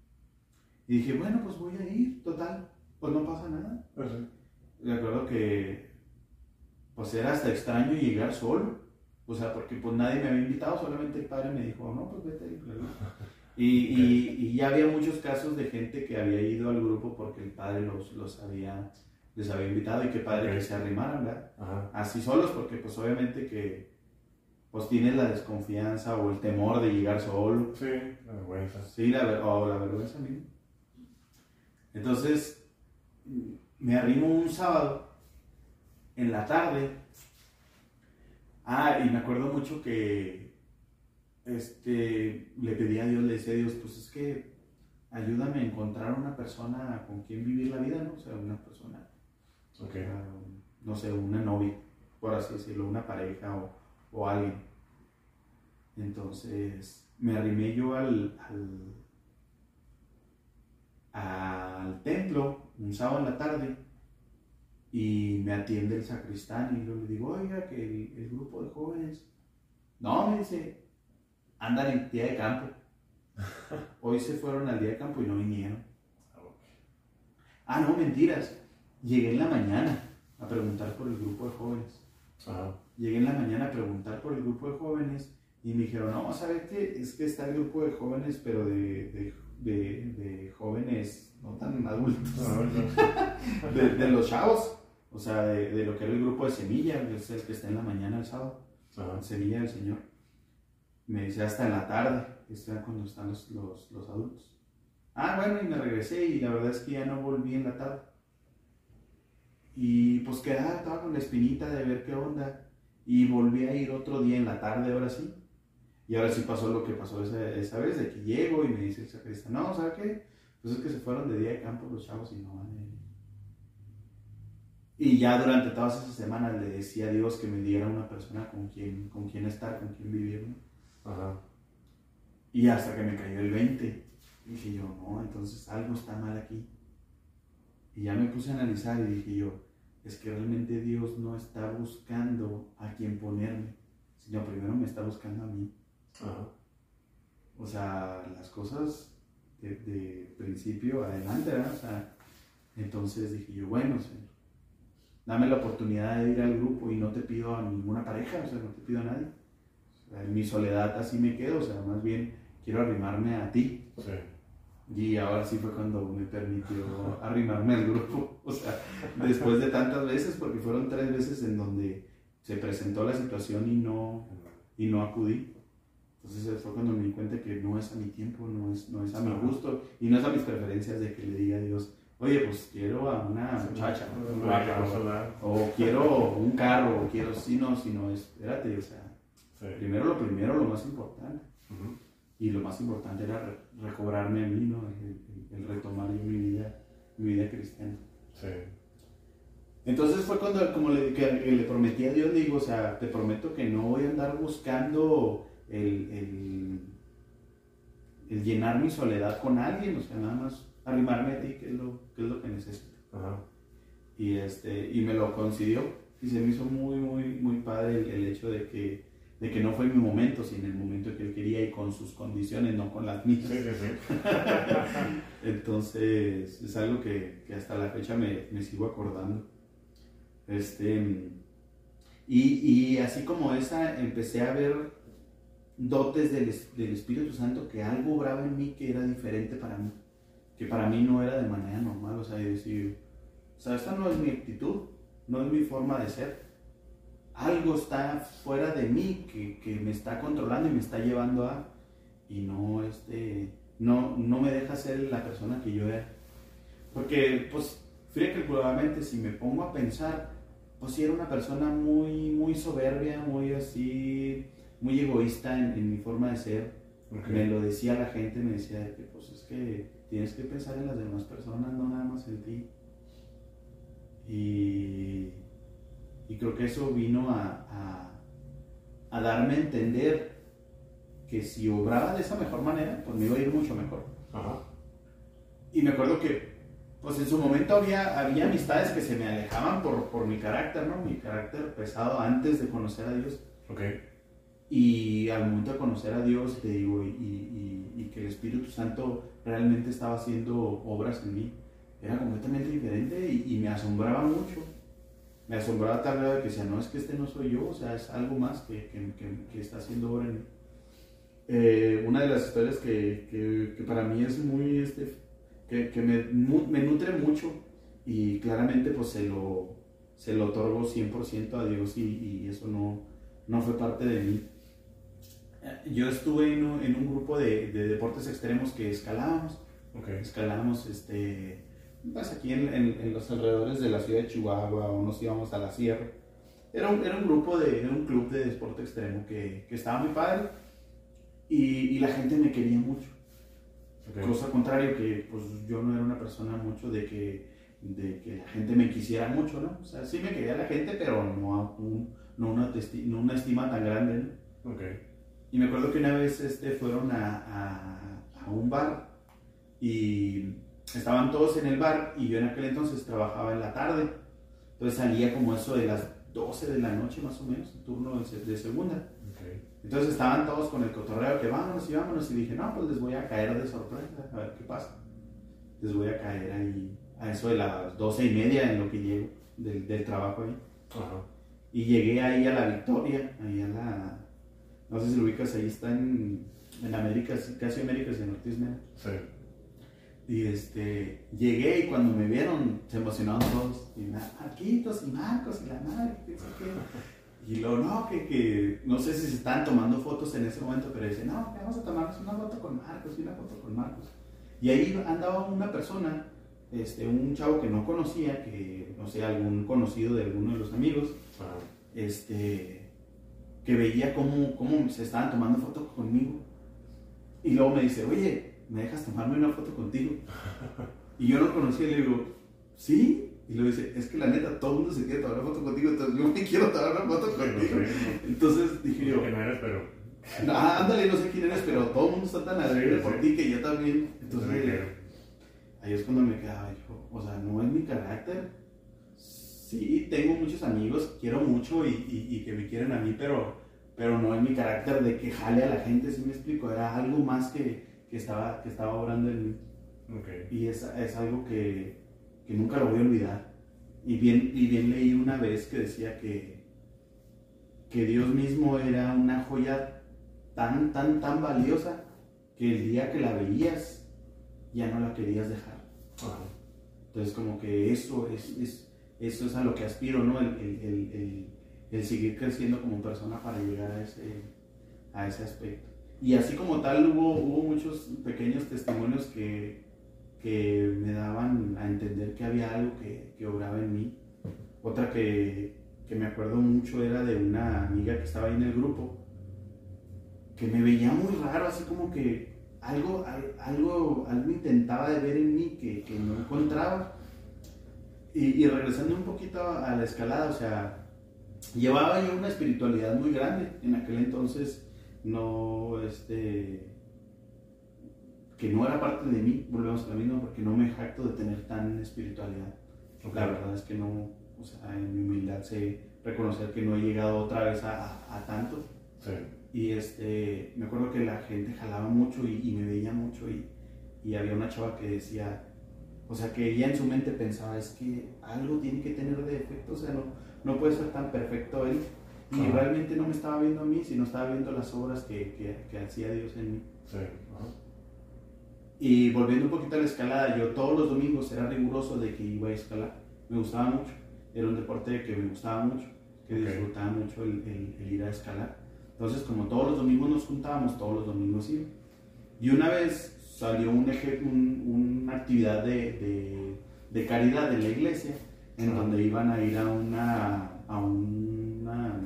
y dije, bueno, pues voy a ir, total, pues no pasa nada. Uh-huh. Recuerdo que pues era hasta extraño llegar solo, o sea, porque pues nadie me había invitado, solamente el padre me dijo, no, pues vete ahí. Y, okay. y, y ya había muchos casos de gente que había ido al grupo porque el padre los, los había, les había invitado y qué padre okay. que se arrimaran, ¿verdad? Ajá. Así solos, porque pues obviamente que pues tienes la desconfianza o el temor de llegar solo. Sí, la vergüenza. Sí, la, o la vergüenza misma. Entonces me arrimo un sábado en la tarde. Ah, y me acuerdo mucho que este, le pedí a Dios, le decía a Dios, pues es que ayúdame a encontrar una persona con quien vivir la vida, ¿no? O sea, una persona, okay. uh, no sé, una novia, por así decirlo, una pareja o, o alguien. Entonces me arrimé yo al, al, al templo un sábado en la tarde y me atiende el sacristán y yo le digo, oiga, que el, el grupo de jóvenes, no, me dice, andan en día de campo. Hoy se fueron al día de campo y no vinieron. Ah, no, mentiras. Llegué en la mañana a preguntar por el grupo de jóvenes. Ajá. Llegué en la mañana a preguntar por el grupo de jóvenes y me dijeron, no, ¿sabes qué? Es que está el grupo de jóvenes, pero de, de, de, de jóvenes no tan adultos. No, no. de, de los chavos. O sea, de, de lo que era el grupo de Semilla, que es el que está en la mañana el sábado. Ajá. Semilla del Señor. Me dice hasta en la tarde, que es cuando están los, los, los adultos. Ah, bueno, y me regresé y la verdad es que ya no volví en la tarde. Y pues quedaba, estaba con la espinita de ver qué onda. Y volví a ir otro día en la tarde, ahora sí. Y ahora sí pasó lo que pasó esa, esa vez, de que llego y me dice el sacristán, no, ¿sabes qué? Pues es que se fueron de día de campo los chavos y no van a ir. Y ya durante todas esas semanas le decía a Dios que me diera una persona con quien, con quien estar, con quien vivir, ¿no? Ajá. Y hasta que me cayó el veinte, dije yo, no, entonces algo está mal aquí. Y ya me puse a analizar y dije yo, es que realmente Dios no está buscando a quien ponerme, sino primero me está buscando a mí. Ajá. O sea, las cosas de, de principio adelante, ¿verdad? O sea, entonces dije yo, bueno, Señor, dame la oportunidad de ir al grupo y no te pido a ninguna pareja, o sea, no te pido a nadie. O sea, en mi soledad así me quedo, o sea, más bien quiero arrimarme a ti. Sí. Y ahora sí fue cuando me permitió arrimarme al grupo, o sea, después de tantas veces, porque fueron tres veces en donde se presentó la situación y no, y no acudí. Entonces fue cuando me di cuenta que no es a mi tiempo, no es, no es a mi gusto y no es a mis preferencias de que le diga a Dios, oye, pues quiero a una muchacha, ¿no? o, o quiero un carro, o quiero, sí, no, si no, espérate, o sea, sí. primero lo primero, lo más importante. Uh-huh. Y lo más importante era re- recobrarme a mí, ¿no? El, el, el retomar yo mi vida, mi vida cristiana. Sí. Entonces fue cuando, como le, que, que le prometí a Dios, le digo, o sea, te prometo que no voy a andar buscando el, el, el llenar mi soledad con alguien, o sea, nada más arrimarme a ti, que es lo que, es lo que necesito. Ajá. Y, este, y me lo concedió, y se me hizo muy, muy, muy padre el, el hecho de que de que no fue mi momento, sino el momento que él quería y con sus condiciones, no con las mías. Sí, sí, sí. Entonces, es algo que, que hasta la fecha me, me sigo acordando. Este, y, y así como esa, empecé a ver dotes del, del Espíritu Santo, que algo obraba en mí que era diferente para mí, que para mí no era de manera normal, o sea, decir, o sea, esta no es mi actitud, no es mi forma de ser. Algo está fuera de mí que, que me está controlando y me está llevando a, y no, este, no, no me deja ser la persona que yo era. Porque, pues, fría que probablemente si me pongo a pensar, pues sí era una persona muy, muy soberbia, muy así, muy egoísta en, en mi forma de ser. Okay. Me lo decía la gente, me decía que, pues, es que tienes que pensar en las demás personas, no nada más en ti. Y... Y creo que eso vino a, a, a darme a entender que si obraba de esa mejor manera, pues me iba a ir mucho mejor. Ajá. Y me acuerdo que, pues en su momento había, había amistades que se me alejaban por, por mi carácter, ¿no? Mi carácter pesado antes de conocer a Dios. Okay. Y al momento de conocer a Dios, te digo, y, y, y que el Espíritu Santo realmente estaba haciendo obras en mí, era completamente diferente y, y me asombraba mucho. Me asombraba tal vez que decía, no, es que este no soy yo, o sea, es algo más que, que, que, que está haciendo obra en mí. Eh, una de las historias que, que, que para mí es muy, este, que, que me, me nutre mucho y claramente pues se lo, se lo otorgo cien por ciento a Dios y, y eso no, no fue parte de mí. Yo estuve en un, en un grupo de, de deportes extremos que escalábamos, okay. escalábamos este... pues aquí en, en, en los alrededores de la ciudad de Chihuahua o nos íbamos a la sierra. Era un, era un grupo de, era un club de deporte extremo que, que estaba muy padre y, y la gente me quería mucho. Okay. Cosa contrario que pues yo no era una persona mucho de que, de que la gente me quisiera mucho, ¿no? O sea, sí me quería la gente, pero no, un, no, una, testi, no una estima tan grande, ¿no? Okay. Y me acuerdo que una vez este, fueron a, a, a un bar y estaban todos en el bar y yo en aquel entonces trabajaba en la tarde, entonces salía como eso de las doce de la noche más o menos, el turno de, de segunda. Okay. Entonces estaban todos con el cotorreo que vámonos y vámonos y dije, no, pues les voy a caer de sorpresa, a ver qué pasa. Les voy a caer ahí a eso de las doce y media en lo que llego del, del trabajo ahí. Uh-huh. Y llegué ahí a la Victoria, ahí a la, no sé si lo ubicas, ahí está en, en América, casi Américas en Ortiz Mena. Sí. Y este, llegué y cuando me vieron se emocionaron todos. Y Marquitos y Marcos y la madre, ¿qué sé qué? Y luego, no, que, que no sé si se estaban tomando fotos en ese momento, pero dicen, no, que vamos a tomarnos una foto con Marcos y una foto con Marcos. Y ahí andaba una persona, este, un chavo que no conocía, que no sé, algún conocido de alguno de los amigos, uh-huh. este, que veía cómo, cómo se estaban tomando fotos conmigo. Y luego me dice, oye, ¿me dejas tomarme una foto contigo? Y yo no conocía y le digo, ¿sí? Y luego dice, es que la neta, todo el mundo se quiere tomar una foto contigo, entonces yo me quiero tomar una foto contigo. No sé, entonces dije yo, que no eres, pero... no, ándale, no sé quién eres, pero todo el mundo está tan alegre sí, por sí. ti que yo también. Entonces, sí, ahí es cuando me quedaba, yo, o sea, no es mi carácter, sí, tengo muchos amigos, quiero mucho y, y, y que me quieren a mí, pero, pero no en mi carácter de que jale a la gente, ¿sí me explico? Era algo más que, que, estaba, que estaba obrando en mí. Okay. Y es, es algo que, que nunca lo voy a olvidar. Y bien, y bien leí una vez que decía que, que Dios mismo era una joya tan, tan, tan valiosa que el día que la veías ya no la querías dejar. Uh-huh. Entonces como que eso es, es, eso es a lo que aspiro, ¿no? El, el, el, el, el seguir creciendo como persona para llegar a ese, a ese aspecto. Y así como tal hubo, hubo muchos pequeños testimonios que, que me daban a entender que había algo que, que obraba en mí. Otra que, que me acuerdo mucho era de una amiga que estaba ahí en el grupo, que me veía muy raro, así como que algo, algo, algo intentaba de ver en mí que, que no encontraba. Y, y regresando un poquito a la escalada, o sea, llevaba yo una espiritualidad muy grande. En aquel entonces no, este, que no era parte de mí, volvemos a lo mismo, porque no me jacto de tener tan espiritualidad. Okay. La verdad es que no, o sea, en mi humildad sé reconocer que no he llegado otra vez a, a, a tanto. Sí. Y este, me acuerdo que la gente jalaba mucho y, y me veía mucho y, y había una chava que decía, o sea, que ella en su mente pensaba, es que algo tiene que tener de defecto, o sea, no, no puede ser tan perfecto él. Y uh-huh. realmente no me estaba viendo a mí, sino estaba viendo las obras que, que, que hacía Dios en mí. Sí. Uh-huh. Y volviendo un poquito a la escalada, yo todos los domingos era riguroso de que iba a escalar. Me gustaba mucho, era un deporte que me gustaba mucho, que okay. disfrutaba mucho el, el, el ir a escalar. Entonces, como todos los domingos nos juntábamos, todos los domingos iba. Y una vez salió un eje, un, una actividad de, de, de caridad de la iglesia, en uh-huh. donde iban a ir a una, a una,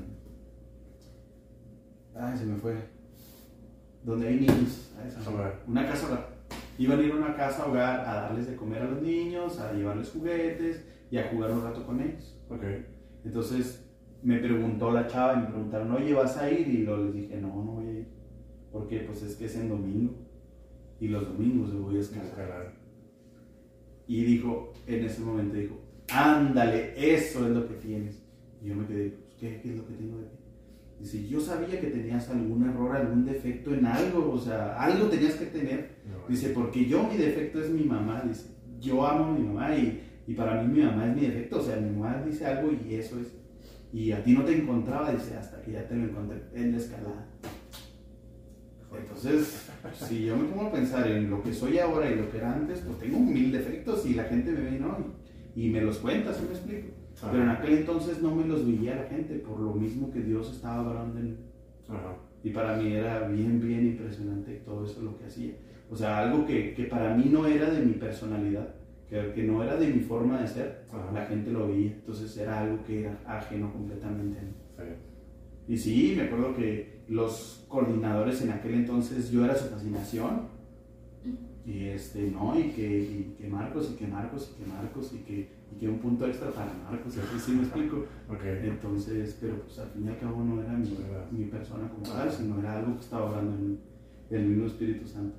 ay, se me fue, donde hay niños, a esa, una casa hogar. Iban a ir a una casa hogar a darles de comer a los niños, a llevarles juguetes y a jugar un rato con ellos. Okay. Entonces me preguntó la chava y me preguntaron, oye, ¿vas a ir? Y luego les dije, no, no voy a ir. ¿Por qué? Pues es que es en domingo. Y los domingos yo voy a escalar. Y dijo, en ese momento dijo, ándale, eso es lo que tienes. Y yo me quedé, pues, ¿qué, qué es lo que tengo de ti? Dice, yo sabía que tenías algún error, algún defecto en algo, o sea, algo tenías que tener. No, dice, porque yo mi defecto es mi mamá, dice, yo amo a mi mamá y, y para mí mi mamá es mi defecto, o sea, mi mamá dice algo y eso es. Y a ti no te encontraba, dice, hasta que ya te lo encontré en la escalada. Entonces, si yo me pongo a pensar en lo que soy ahora y lo que era antes, pues tengo mil defectos y la gente me ve, ¿no? Y, y me los cuenta, ¿sí me explico? Ajá. Pero en aquel entonces no me los veía la gente, por lo mismo que Dios estaba obrando en mí. Ajá. Y para mí era bien, bien impresionante todo eso lo que hacía. O sea, algo que, que para mí no era de mi personalidad, que, que no era de mi forma de ser, ajá. la gente lo veía. Entonces era algo que era ajeno completamente a mí. Sí. Y sí, me acuerdo que los coordinadores en aquel entonces, yo era su fascinación. Y este, no, y que, y que Marcos, y que Marcos, y que Marcos, y que, y que un punto extra para Marcos, así sí me explico. Okay. Entonces, pero pues al fin y al cabo no era mi, mi persona como tal, sino era algo que estaba hablando en el mismo Espíritu Santo.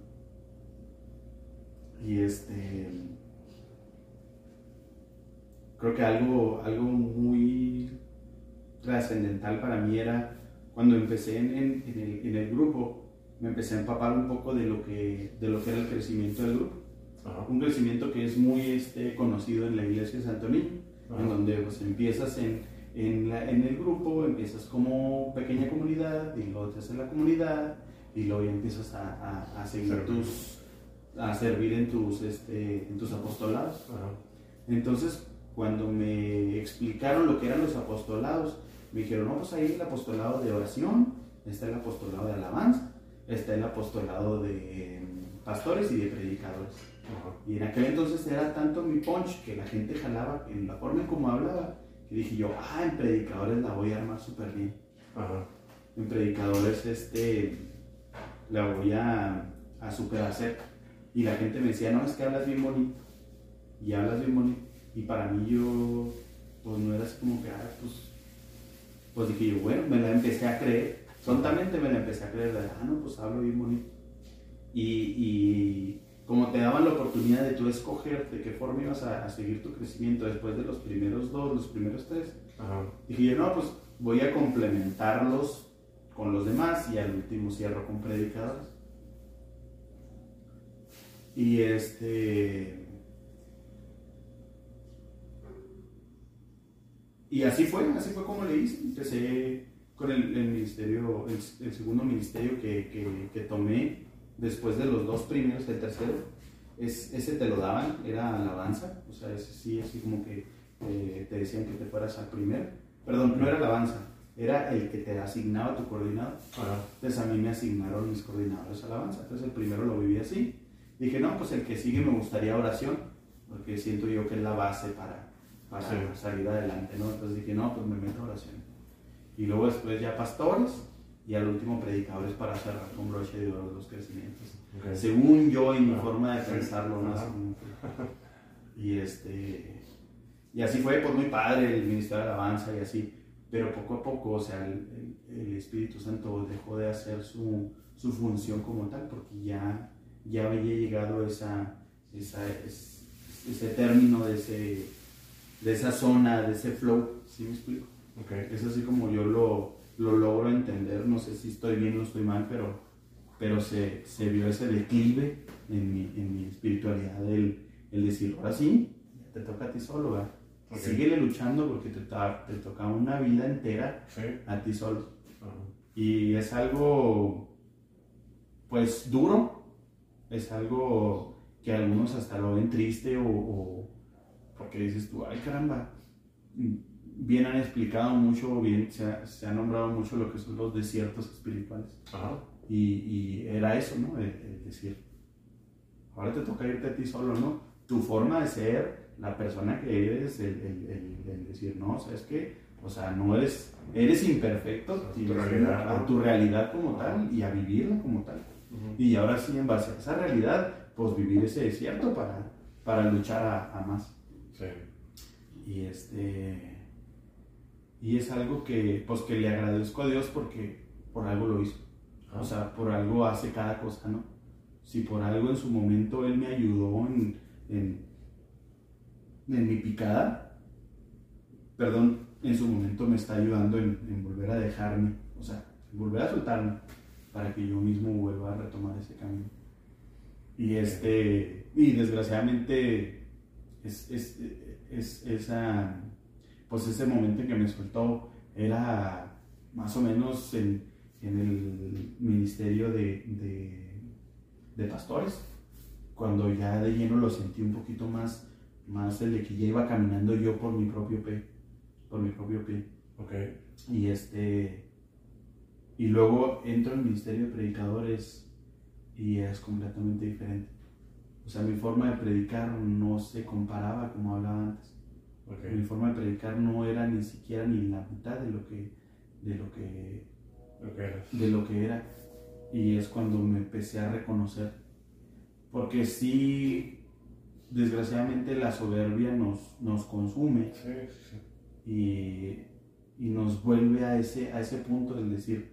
Y este, creo que algo, algo muy trascendental para mí era cuando empecé en, en, en, el, en el grupo, me empecé a empapar un poco de lo que, de lo que era el crecimiento del grupo. Ajá. Un crecimiento que es muy este, conocido en la iglesia de Santo Niño, ajá. en donde pues, empiezas en, en, la, en el grupo, empiezas como pequeña comunidad, y luego te haces la comunidad, y luego ya empiezas a, a, a seguir tus, a servir en tus, este, en tus apostolados. Ajá. Entonces, cuando me explicaron lo que eran los apostolados, me dijeron, no, pues ahí el apostolado de oración, está el apostolado de alabanza, está el apostolado de pastores y de predicadores. Uh-huh. Y en aquel entonces era tanto mi punch que la gente jalaba en la forma en como hablaba, que dije yo, ah, en predicadores la voy a armar súper bien. Uh-huh. En predicadores este, la voy a, a super hacer. Y la gente me decía, no, es que hablas bien bonito. Y hablas bien bonito. Y para mí yo, pues no era así como que, ah, pues, pues dije yo, bueno, me la empecé a creer. Tontamente me la empecé a creer, de, ah, no, pues hablo bien bonito. Y, y como te daban la oportunidad de tú escoger de qué forma ibas a, a seguir tu crecimiento después de los primeros dos, los primeros tres, ajá, dije yo, no, pues voy a complementarlos con los demás y al último cierro con predicadores. Y este... Y así fue, así fue como le hice. Empecé con el, el ministerio, el, el segundo ministerio que, que, que tomé después de los dos primeros, el tercero, es, ese te lo daban, era alabanza, o sea, ese sí, así como que eh, te decían que te fueras al primero, perdón, no era alabanza, era el que te asignaba tu coordinador. Ajá. Entonces a mí me asignaron mis coordinadores alabanza, entonces el primero lo viví así. Dije, no, pues el que sigue me gustaría oración, porque siento yo que es la base para, para sí. salir adelante, ¿no? Entonces dije, no, pues me meto a oración. Y luego después ya pastores, y al último predicadores para cerrar con broche de oro los crecimientos. Okay. Según yo y mi ah, forma de pensarlo, sí. más como que, y este y así fue, pues muy padre el ministerio de alabanza y así, pero poco a poco, o sea, el, el, el Espíritu Santo dejó de hacer su, su función como tal, porque ya, ya había llegado esa, esa, ese, ese término de, ese, de esa zona, de ese flow, ¿sí me explico? Okay. Es así como yo lo, lo logro entender, no sé si estoy bien o estoy mal, pero, pero se, se vio ese declive en mi, en mi espiritualidad, el, el decir, ahora sí, te toca a ti solo, ¿verdad? Okay. Síguele luchando porque te, te toca una vida entera sí. a ti solo. Uh-huh. Y es algo, pues, duro, es algo que algunos hasta lo ven triste o, o porque dices tú, ay caramba, bien han explicado mucho, bien se ha, se ha nombrado mucho lo que son los desiertos espirituales. Uh-huh. y, y era eso, ¿no? El, el decir, ahora te toca irte a ti solo, ¿no? Tu forma de ser, la persona que eres, el, el, el, el decir, no, ¿sabes qué? O sea, no eres, eres imperfecto, a tu, realidad, a, ¿no? tu realidad como tal y a vivirla como tal. Uh-huh. Y ahora sí, en base a esa realidad, pues vivir ese desierto para, para luchar a, a más. Sí. Y este... Y es algo que, pues, que le agradezco a Dios porque por algo lo hizo. Ah. O sea, por algo hace cada cosa, ¿no? Si por algo en su momento Él me ayudó en, en, en mi picada, perdón, en su momento me está ayudando en, en volver a dejarme, o sea, en volver a soltarme para que yo mismo vuelva a retomar ese camino. Y este, y desgraciadamente es, es, es, es esa... pues ese momento en que me soltó era más o menos en, en el ministerio de, de, de pastores, cuando ya de lleno lo sentí un poquito más, más el de que ya iba caminando yo por mi propio pie, por mi propio pie. Okay. Y este, y luego entro en el ministerio de predicadores y es completamente diferente. O sea, mi forma de predicar no se comparaba como hablaba antes. Okay. Mi forma de predicar no era ni siquiera ni la mitad de lo que de lo que okay. de lo que era, y es cuando me empecé a reconocer, porque sí, desgraciadamente la soberbia nos, nos consume. Sí, sí. y, y nos vuelve a ese, a ese punto del decir,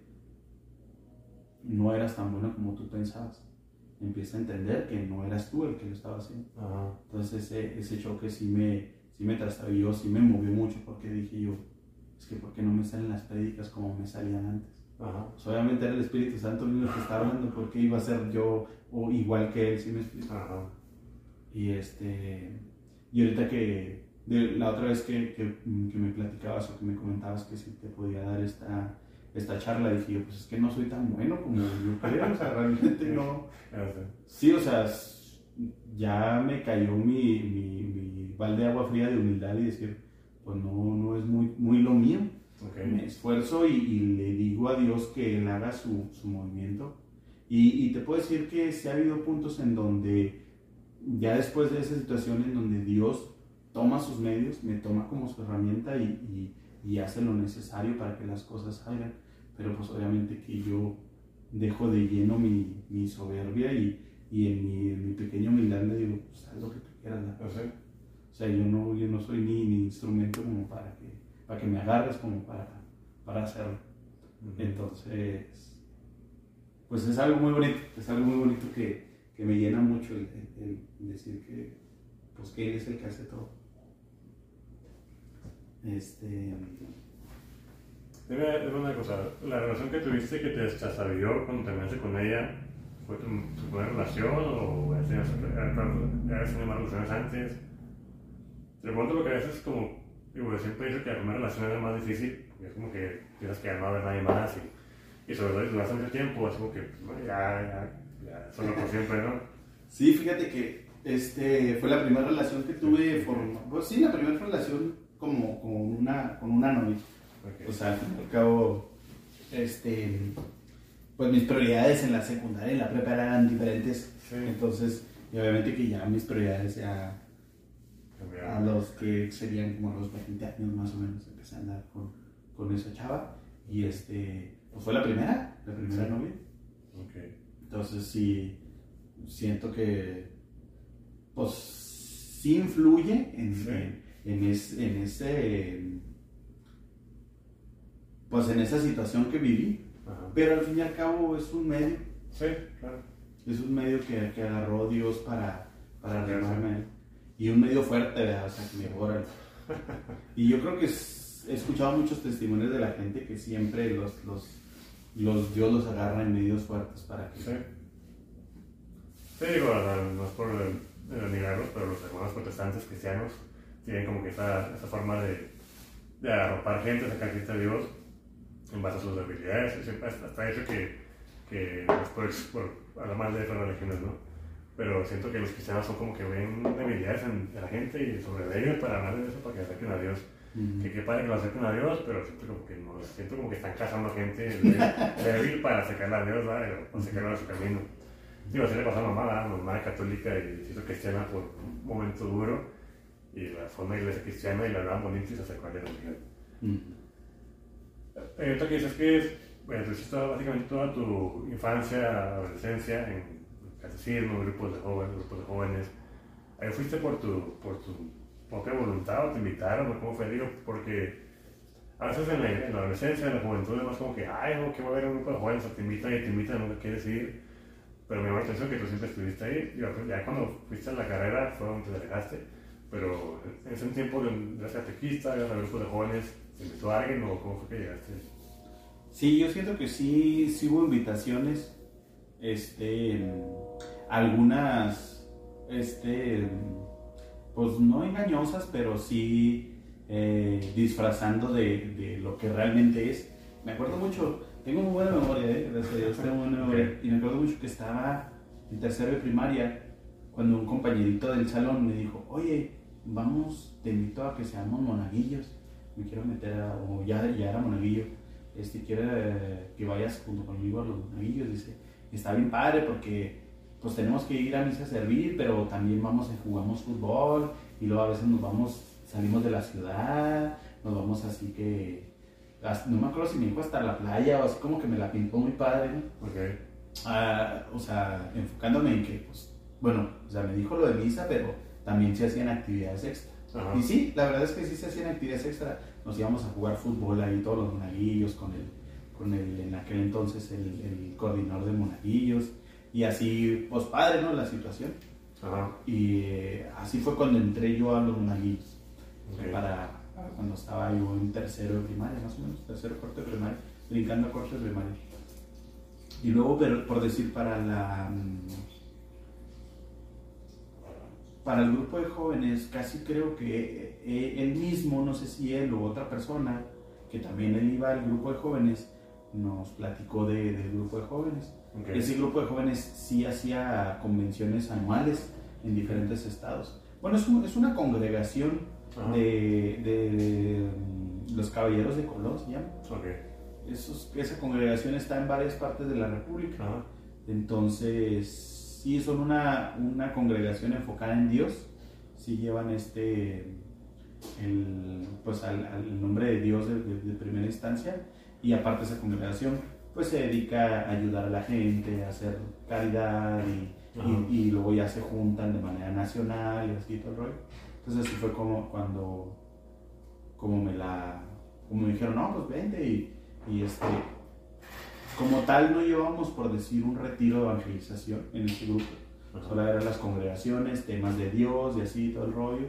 no eras tan bueno como tú pensabas. Empieza a entender que no eras tú el que lo estaba haciendo. Ajá. Entonces ese, ese choque sí me sí me trastabilló, sí me movió mucho, porque dije yo, es que ¿por qué no me salen las prédicas como me salían antes? Ajá. Pues obviamente era el Espíritu Santo el mismo que estaba hablando, ¿por qué iba a ser yo o igual que él? ¿Sí me explico? Ajá. Y este, y ahorita que, de, la otra vez que, que, que me platicabas o que me comentabas que si te podía dar esta, esta charla, dije yo, pues es que no soy tan bueno como yo creo, o sea, realmente no. Sí, o sea, ya me cayó mi, mi, mi balde de agua fría de humildad y decir, pues no, no es muy, muy lo mío. Okay. Me esfuerzo y, y le digo a Dios que Él haga su, su movimiento. Y, y te puedo decir que sí ha habido puntos en donde, ya después de esa situación en donde Dios toma sus medios, me toma como su herramienta y, y, y hace lo necesario para que las cosas salgan. Pero pues obviamente que yo dejo de lleno mi, mi soberbia y Y en mi, en mi pequeña humildad le digo, pues haz lo que tú quieras. ¿No? ¿Sí? O sea, yo no, yo no soy ni, ni instrumento como para que, para que me agarres como para, para hacerlo. Uh-huh. Entonces, pues es algo muy bonito, es algo muy bonito que, que me llena mucho el, el, el decir que, pues, que Él es el que hace todo. Este... Dime, dime una cosa, ¿la relación que tuviste que te destrasabilló cuando terminaste con ella fue tu, tu primera relación o has tenido, has tenido más relaciones antes? Te pregunto porque a veces como, digo, siempre he dicho que la primera relación es la más difícil, porque es como que piensas que ya no va a haber nadie más y, y sobre todo si duras mucho tiempo, es como que bueno, ya, ya, ya, solo por siempre, ¿no? Sí, fíjate que este, fue la primera relación que tuve, form... pues sí, la primera relación como, como una, con una novia. Okay. O sea, al fin y al cabo, este, pues mis prioridades en la secundaria y en la prepa eran diferentes. Sí. Entonces, y obviamente que ya mis prioridades ya a los que serían como los veinte años más o menos, empecé a andar con, con esa chava. Y este, pues fue la primera, la primera sí. novia. Okay. Entonces sí, siento que, pues sí influye en, sí. en, en, es, en ese... pues en esa situación que viví, ajá. Pero al fin y al cabo es un medio, sí, claro. Es un medio que, que agarró Dios para, para arreglarme, y un medio fuerte, ¿verdad? O sea, que me borra. Y yo creo que es, he escuchado muchos testimonios de la gente que siempre los, los, los Dios los agarra en medios fuertes para que... Sí, sí digo, no es por negarlos, pero los hermanos protestantes cristianos tienen como que esa, esa forma de, de arropar gente, sacar gente a Dios en base a sus debilidades. Siempre hasta hecho que, que después, bueno, habla más de otras religiones, ¿no? Pero siento que los cristianos son como que ven debilidades en, en la gente y sobre ellos para hablar de eso, para que acerquen a Dios. Mm-hmm. Que qué padre que lo acerquen a Dios, pero siento como que, no, siento como que están cazando gente débil para acercarla a Dios, ¿verdad? Para acercarla a su camino. Digo, así le pasó a mamá, ¿verdad? Mamá católica y se hizo cristiana por un momento duro y la fue a una iglesia cristiana y la hablaban bonito y se acercó a la religión. Mm-hmm. Eh, otra que dices que bueno, tú hiciste básicamente toda tu infancia, adolescencia en catecismo, grupos de jóvenes, grupos de jóvenes. Ahí fuiste por tu, por tu propia voluntad o te invitaron o cómo fue, digo, porque a veces en la, en la adolescencia, en la juventud es más como que, ay, no, que va a haber un grupo de jóvenes, o te invitan y te invitan, nunca quieres ir. Pero me llama la atención que tú siempre estuviste ahí. Digo, ya cuando fuiste a la carrera fue donde te alejaste, pero en ese tiempo eras catequista, eras al grupo de jóvenes. ¿Te invitó a alguien o cómo fue que llegaste? Sí, yo siento que sí, sí hubo invitaciones, este, algunas, este, pues no engañosas, pero sí eh, disfrazando de, de lo que realmente es. Me acuerdo mucho, tengo muy buena memoria, ¿eh? Gracias a Dios, tengo buena memoria. Okay. Y me acuerdo mucho que estaba en tercero de primaria, cuando un compañerito del salón me dijo, oye, vamos, te invito a que seamos monaguillos. Me quiero meter a, o ya, ya era monaguillo, este, quiere eh, que vayas junto conmigo a los monaguillos, dice, está bien padre porque pues tenemos que ir a misa a servir, pero también vamos y jugamos fútbol, y luego a veces nos vamos, salimos de la ciudad, nos vamos así que, no me acuerdo si me dijo hasta la playa, o así como que me la pintó muy padre, ¿no? Okay. Uh, o sea, enfocándome en que, pues, bueno, o sea, me dijo lo de misa, pero también se hacían actividades extra. Ajá. Y sí, la verdad es que sí se hacían actividades extra. Nos íbamos a jugar fútbol ahí, todos los monaguillos, con el, con el en aquel entonces el, el coordinador de monaguillos. Y así, pues padre, ¿no? La situación. Ajá. Y eh, así fue cuando entré yo a los monaguillos. Okay. Para, para cuando estaba yo en tercero de primaria, más o menos, tercero, cuarto de primaria, brincando a cuarto de primaria. Y luego, pero, por decir, para la... Para el grupo de jóvenes, casi creo que él mismo, no sé si él o otra persona, que también él iba al grupo de jóvenes, nos platicó de, del grupo de jóvenes. Okay. Ese grupo de jóvenes sí hacía convenciones anuales en diferentes estados. Bueno, es, un, es una congregación de, de, de los Caballeros de Colón, se llama. Okay. Esos, esa congregación está en varias partes de la República. Ajá. Entonces... sí, son una, una congregación enfocada en Dios, sí llevan este, el, pues al, al nombre de Dios de, de, de primera instancia, y aparte esa congregación pues se dedica a ayudar a la gente, a hacer caridad, y, y, y luego ya se juntan de manera nacional y así todo el rollo. Entonces así fue como cuando como me la como me dijeron, no, pues vente, y, y este... como tal no llevamos, por decir, un retiro de evangelización en este grupo, Ajá. Solo eran las congregaciones, temas de Dios y así, todo el rollo.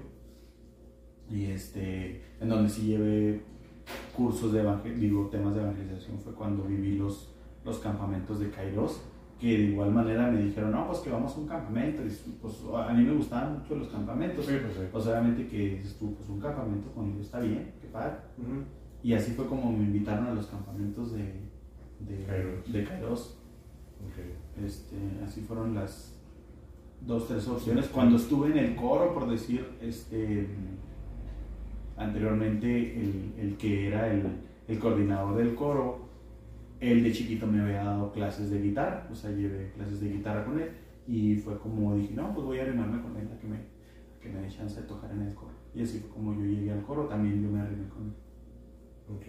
Y este, en donde sí llevé cursos de evangel digo, temas de evangelización fue cuando viví los, los campamentos de Kairos, que de igual manera me dijeron, no, pues que vamos a un campamento. Y pues a mí me gustaban mucho los campamentos. Sí, pues sí. Pues obviamente que dices tú, pues un campamento con Dios está bien, qué padre. Uh-huh. Y así fue como me invitaron a los campamentos de, de Kairos. De Kairos. Okay. Este, así fueron las dos, tres opciones. Cuando estuve en el coro, por decir, este, anteriormente el, el que era el, el coordinador del coro, él de chiquito me había dado clases de guitarra, o sea, llevé clases de guitarra con él y fue como dije, no, pues voy a arrimarme con él a que me, a que me dé chance de tocar en el coro. Y así fue como yo llegué al coro, también yo me arrimé con él. Ok.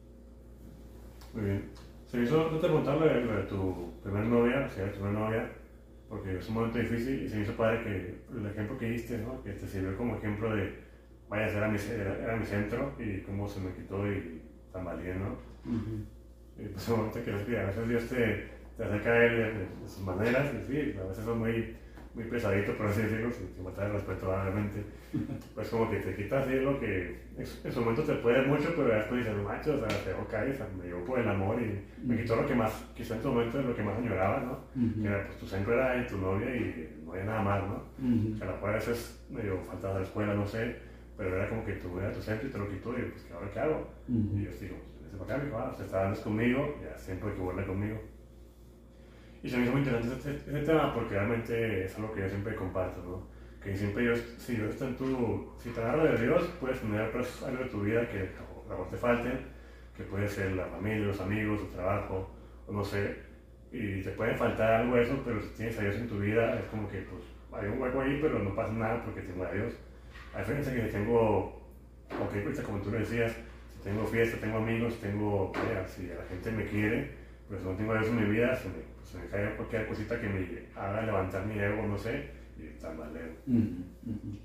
Muy bien. Se me hizo, no te preguntaba lo de, lo de tu primer novia, o sea, tu primera novia, porque es un momento difícil y se me hizo padre que el ejemplo que diste, ¿no? Que te sirvió como ejemplo de, vaya, era mi, era, era mi centro y cómo se me quitó y tambaleé, ¿no? Uh-huh. Y pues un momento que a veces Dios te, te acerca a él de, de, de sus maneras, y sí, a veces son muy, muy pesaditos, por así decirlo, sin, sin faltar el respeto, obviamente. Pues como que te quita así lo que en su momento te puede mucho, pero después dices, macho, o sea, te dejó caer, o sea, me llevó por el amor y me quitó lo que más, quizá en tu momento es lo que más añoraba, ¿no? Uh-huh. Que era, pues tu centro era tu novia y no había nada más, ¿no? Uh-huh. Que a lo mejor a veces medio faltaba de la escuela, no sé, pero era como que tú era tu centro y te lo quitó y pues, ¿ahora qué hago? Uh-huh. Y yo digo, para acá, mi papá, se está dando conmigo, ya siempre hay que volver conmigo. Y se me hizo muy interesante este, este tema porque realmente es algo que yo siempre comparto, ¿no? Que siempre Dios, si Dios está en tu, si te agarra de Dios, puedes tener pues, algo de tu vida que a lo mejor te falten, que puede ser la familia, los amigos, el trabajo, o no sé, y te puede faltar algo de eso, pero si tienes a Dios en tu vida, es como que pues hay un hueco ahí, pero no pasa nada porque tengo a Dios. A diferencia que si tengo, cualquier cosa como tú lo decías, tengo fiesta, tengo amigos, tengo, vaya, si la gente me quiere, pero si no tengo eso en mi vida, se me, pues, se me cae cualquier cosita que me haga levantar mi ego, no sé, y tambaleo. Uh-huh, uh-huh.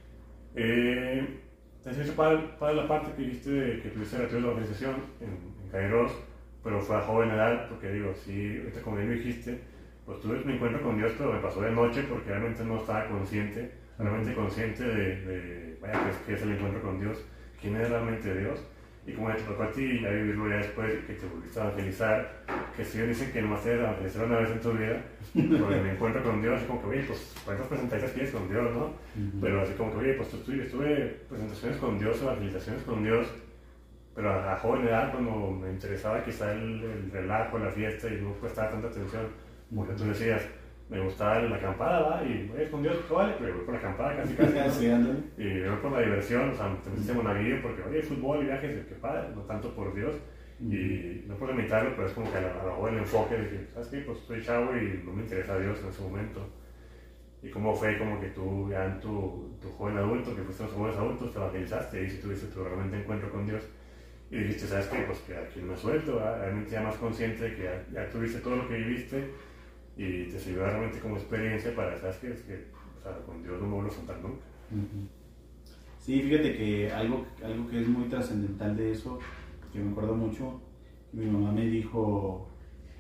Eh, te hizo para, para la parte que dijiste de que tuviste retiro de la organización en, en Kairos, pero fue a joven edad, porque digo, sí, ahorita como bien lo dijiste, pues tuve mi encuentro con Dios, pero me pasó de noche porque realmente no estaba consciente, realmente consciente de, de vaya, que es, que es el encuentro con Dios, quién es realmente Dios. Y como te tocó a ti, ya vivirlo ya después, que te volviste a evangelizar, que si ellos dicen que nomás te evangelizar una vez en tu vida, porque me encuentro con Dios, así como que, oye, pues, ¿cuántas presentaciones tienes con Dios, no? Uh-huh. Pero así como que, oye, pues estuve, estuve presentaciones con Dios, evangelizaciones con Dios, pero a, a joven edad, cuando me interesaba quizá el, el relajo, la fiesta, y no prestaba tanta atención, como uh-huh. tú decías, me gustaba la acampada, ¿va? Y voy con Dios, vale, pero voy por la acampada casi casi, ¿no? Sí, y voy por la diversión, o sea, te metiste en Monaguillo porque, oye, fútbol y viajes, qué padre, no tanto por Dios, uh-huh. y no por limitarlo, pero es como que a lo mejor el enfoque de que, ¿sabes qué? Pues estoy chavo y no me interesa a Dios en ese momento. Y cómo fue como que tú, ya en tu, tu joven adulto, que fuiste los jóvenes adultos, te evangelizaste y si tuviste tu realmente encuentro con Dios. Y dijiste, ¿sabes qué? Pues que aquí no me suelto, ¿verdad? Realmente ya más consciente de que ya, ya tuviste todo lo que viviste y te sirvió realmente como experiencia para, ¿sabes qué? Es que, o sea, con Dios no me vuelvo a soltar nunca. Uh-huh. Sí, fíjate que algo, algo que es muy trascendental de eso, que me acuerdo mucho, mi mamá me dijo,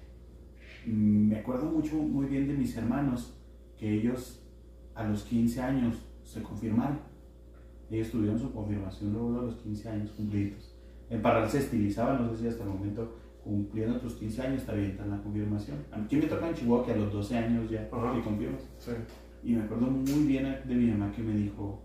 me acuerdo mucho, muy bien de mis hermanos, que ellos a los quince años se confirmaron. Ellos tuvieron su confirmación luego a los quince años cumplidos. En Parral se estilizaban, no sé si hasta el momento, cumpliendo tus quince años te avientan la confirmación. A mí me toca en Chihuahua que a los doce años ya uh-huh. te confirmas. Sí. Y me acuerdo muy bien de mi mamá que me dijo,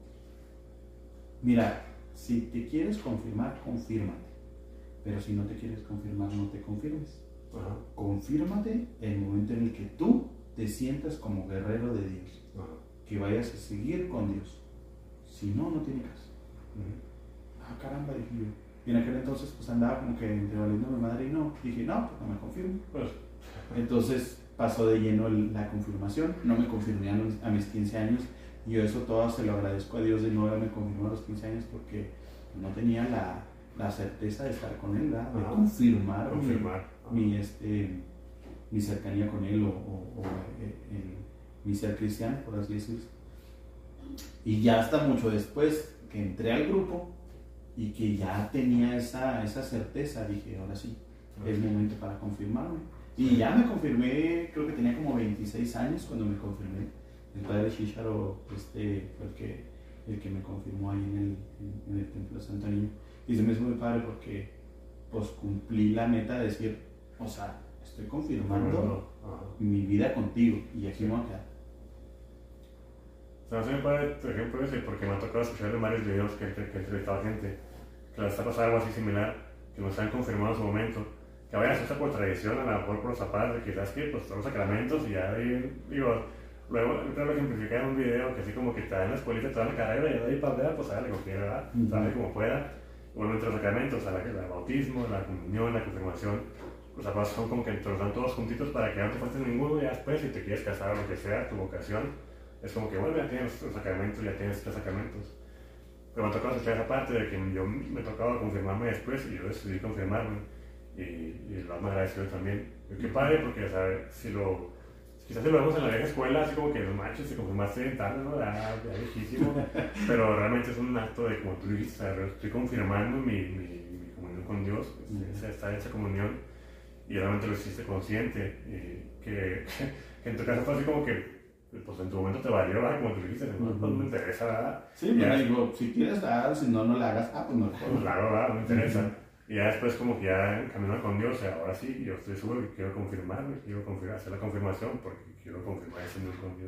mira, si te quieres confirmar, confírmate. Pero si no te quieres confirmar, no te confirmes. Uh-huh. Confírmate en el momento en el que tú te sientas como guerrero de Dios. Uh-huh. Que vayas a seguir con Dios. Si no, no tiene caso. Uh-huh. Ah, caramba, dije yo. Y en aquel entonces pues andaba como que entre valiendo a mi madre y no. Dije, no, pues no me confirmo. Pues. Entonces pasó de lleno el, la confirmación. No me confirmé a, los, a mis quince años. Y yo eso todo se lo agradezco a Dios de no haberme confirmado a los quince años porque no tenía la, la certeza de estar con Él, ¿verdad? De ah, confirmar, confirmar. Mi, mi, este, mi cercanía con Él o, o, o eh, eh, mi ser cristiano, por así decirlo. Y ya hasta mucho después que entré al grupo y que ya tenía esa, esa certeza, dije, ahora sí, es momento para confirmarme. Y ya me confirmé, creo que tenía como veintiséis años cuando me confirmé. el padre Shisharo este, fue el que, el que me confirmó ahí en el, en, en el templo de Santo Niño. Y se me hizo muy padre porque pues cumplí la meta de decir, o sea, estoy confirmando mi vida contigo y aquí me voy a quedar. O sea, no se me padre, por ejemplo, ese, porque me ha tocado escuchar en varios videos que, que, que entrevistaba gente que les está pasando algo así similar, que nos han confirmado en su momento, que vayan a hacer por tradición, a lo mejor por los zapatos, de quizás que pues son los sacramentos y ya ahí, digo, luego yo creo que ejemplificar en un video que así como que te dan la escuelita, te dan la carrera y de ahí para allá, pues hágale como quiera, ¿verdad? Uh-huh. Sabe como pueda. Bueno, entre los sacramentos, el bautismo, la comunión, la confirmación, los zapatos son como que te los dan todos juntitos para que no te falte ninguno y ya después si te quieres casar o lo que sea, tu vocación, es como que bueno, ya tienes los sacramentos, ya tienes tres sacramentos. Pero me ha tocado escuchar esa parte de que yo me tocaba confirmarme después y yo decidí confirmarme y, y lo más agradecido también. Y qué padre porque, ¿sabes? Si lo, quizás si lo vemos en la vieja escuela, así como que no manches, te confirmaste en tal, ¿no? Ya, ya viejísimo, pero realmente es un acto de, como tú dijiste, estoy confirmando mi, mi, mi comunión con Dios, esa, esta, esa comunión, y realmente lo hiciste consciente, y que, que en tu caso fue así como que pues en tu momento te valió, ¿verdad? Como tú dijiste, no, uh-huh. Pues me interesa, ¿verdad? Sí, pero digo, si quieres, ah, si no, no la hagas, ah, pues no. Pues la hago, ¿verdad? No me interesa. Uh-huh. Y ya después como que ya camino con Dios, ahora sí, yo estoy seguro que quiero confirmarme, quiero confirmar, hacer la confirmación porque quiero confirmar ese unión con Dios.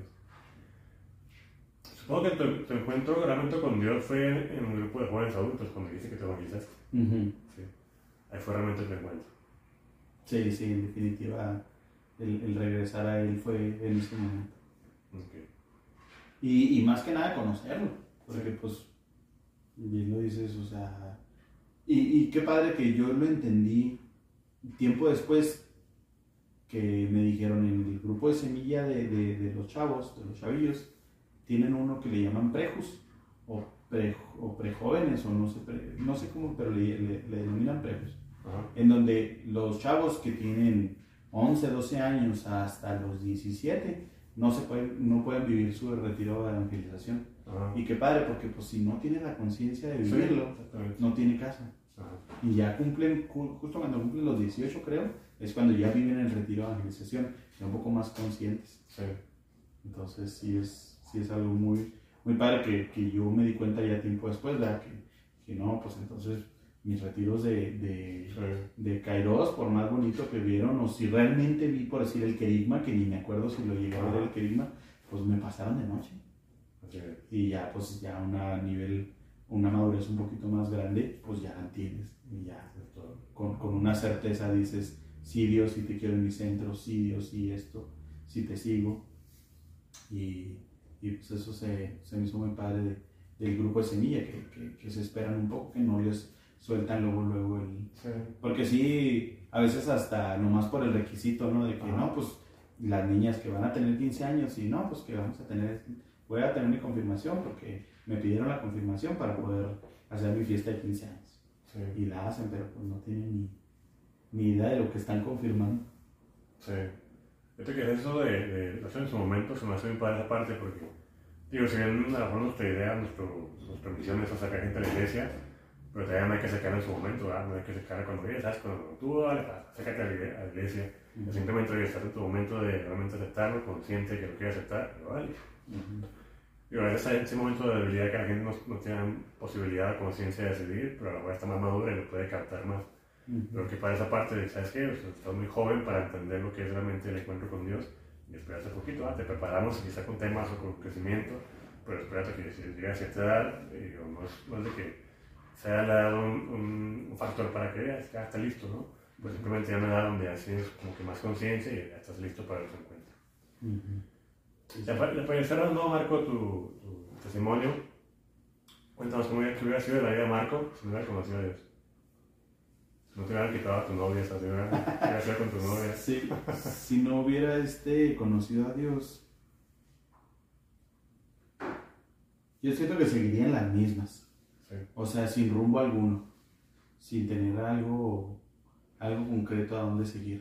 Supongo que tu, tu encuentro realmente con Dios fue en un grupo de jóvenes adultos, cuando dijiste que te evangelizaste. Uh-huh. Sí. Ahí fue realmente tu encuentro. Sí, sí, en definitiva, el, el regresar a Él fue en ese momento. Okay. Y, y más que nada conocerlo, porque sí. Pues bien lo dices, o sea, y, y qué padre que yo lo entendí tiempo después que me dijeron en el grupo de semilla de, de, de los chavos, de los chavillos, tienen uno que le llaman prejus, o, pre, o prejóvenes, o no sé, pre, no sé cómo, pero le, le, le denominan prejus, uh-huh. En donde los chavos que tienen once, doce años hasta los diecisiete, no se pueden, no pueden vivir su retiro de evangelización. Ajá. Y qué padre, porque pues si no tiene la conciencia de vivirlo, sí, no tiene casa. Ajá. Y ya cumplen, justo cuando cumplen los dieciocho creo, es cuando ya viven el retiro de evangelización, ya un poco más conscientes. Sí. Entonces sí es, sí es algo muy, muy padre que, que yo me di cuenta ya tiempo después, ¿verdad? Que, que no, pues entonces mis retiros de, de, sí. de Kairos, por más bonito que vieron, o si realmente vi, por decir, el querigma, que ni me acuerdo si lo llegué a ver el querigma, pues me pasaron de noche. Okay. Y ya, pues ya una nivel, una madurez un poquito más grande, pues ya la entiendes. Y ya, con, con una certeza dices, sí Dios, sí te quiero en mi centro, sí Dios, sí esto, sí te sigo. Y, y pues eso se, se me hizo muy padre de, del grupo de semilla, que, que, que se esperan un poco, que no les sueltan luego, luego el... Sí. Porque sí, a veces hasta nomás por el requisito, ¿no? De que ah. no, pues las niñas que van a tener quince años y no, pues que vamos a tener, voy a tener mi confirmación porque me pidieron la confirmación para poder hacer mi fiesta de quince años. Sí. Y la hacen, pero pues no tienen ni, ni idea de lo que están confirmando. Sí. Fíjate que eso de, de hacer en su momento se me hace bien padre esa parte porque, digo, si bien a lo mejor nuestra idea, nuestro, nuestra misión es sacar gente a la iglesia, pero todavía no hay que sacarla en su momento, ¿verdad? No hay que sacarla cuando ya sabes, cuando tú vale, sácate a la iglesia. Uh-huh. Simplemente hoy estás en tu momento de realmente aceptarlo, consciente que lo quieres aceptar, pero vale. Uh-huh. Y a veces hay ese momento de debilidad que la gente no, no tiene posibilidad o conciencia de decidir, pero a la mejor está más madura y lo puede captar más. Uh-huh. Pero que para esa parte de, ¿sabes qué? O sea, estás muy joven para entender lo que es realmente el encuentro con Dios y espérate un poquito, ¿verdad? Te preparamos quizá con temas o con crecimiento, pero espérate que si llegas a cierta edad, eh, no, es, no es de que se haya dado un, un, un factor para que veas que ya está listo, ¿no? Pues simplemente ya una edad donde haces como que más conciencia y ya estás listo para el encuentro. Uh-huh. Ya para, para ir cerrando, Marco, tu, tu testimonio, cuéntanos cómo hubiera, qué hubiera sido la vida de Marco si no hubiera conocido a Dios. Si no te hubieran quitado a tu novia, esa señora, ¿qué hubiera sido con tu novia? Sí, si no hubiera este, conocido a Dios, yo siento que seguirían las mismas. Sí. O sea, sin rumbo alguno, sin tener algo, algo concreto a dónde seguir.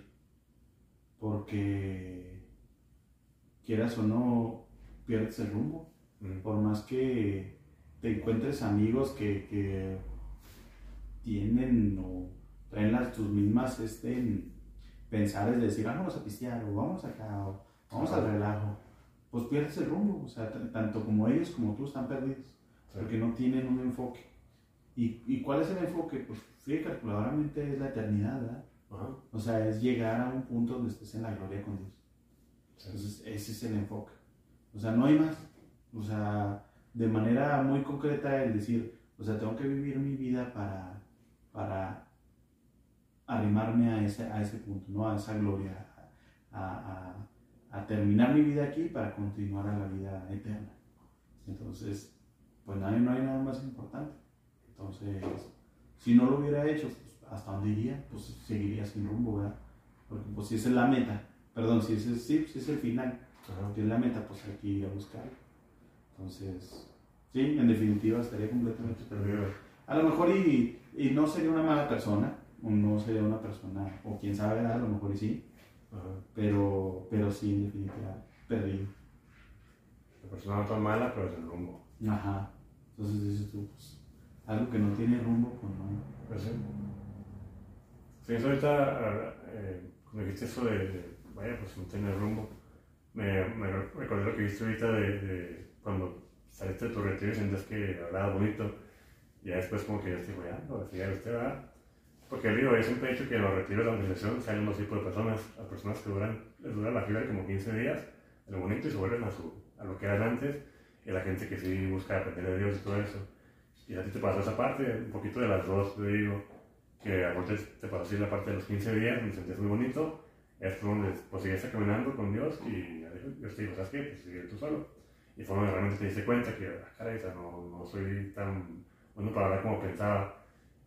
Porque, quieras o no, pierdes el rumbo. Mm. Por más que te encuentres amigos que, que tienen o traen las, tus mismas este, pensares de decir, ah, vamos a pistear, o vamos acá, o vamos al relajo. pues pierdes el rumbo, o sea, t- tanto como ellos como tú están perdidos, sí. Porque no tienen un enfoque. ¿Y, ¿Y cuál es el enfoque? Pues fíjate, calculadoramente es la eternidad, ¿verdad? Ajá. O sea, es llegar a un punto donde estés en la gloria con Dios. Sí. Entonces, ese es el enfoque. O sea, no hay más. O sea, de manera muy concreta el decir, o sea, tengo que vivir mi vida para, para arrimarme a ese, a ese punto, ¿no? A esa gloria, a, a, a terminar mi vida aquí para continuar a la vida eterna. Entonces, pues no hay, no hay nada más importante. Entonces, si no lo hubiera hecho, pues, ¿hasta dónde iría? Pues seguiría sin rumbo, ¿verdad? Porque pues si esa es la meta, perdón, si ese es, sí, si es el final, uh-huh. Que es la meta, pues hay que ir a buscarlo. Entonces, sí, en definitiva estaría completamente perdido. A lo mejor y, y no sería una mala persona, o no sería una persona, o quién sabe, a lo mejor y sí, uh-huh. pero, pero sí, en definitiva, perdido. La persona no tan mala, pero es el rumbo. Ajá, entonces dices tú, pues, algo que no tiene rumbo, pues no. Pues sí. Sí, eso ahorita, eh, cuando dijiste eso de, de, vaya, pues no tiene rumbo, me, me recordé lo que viste ahorita de, de cuando saliste de tu retiro y sentías que hablabas bonito, y ya después como que ya te digo, ya, no, ya usted va. Porque digo, yo siempre he dicho que en los retiros de la organización salen dos tipos de personas, las personas que duran, les dura la fiebre como quince días, lo bonito, y se vuelven a, su, a lo que eran antes, y la gente que sí busca aprender de Dios y todo eso. Y a ti te pasó esa parte, un poquito de las dos, te digo, que a vos te, te pasó así la parte de los quince días, me sentías muy bonito, es donde pues seguías caminando con Dios, y Dios te dijo, ¿sabes qué? Pues sigue tú solo. Y fue donde realmente te diste cuenta que, ah, caray, no, no soy tan bueno para hablar como pensaba.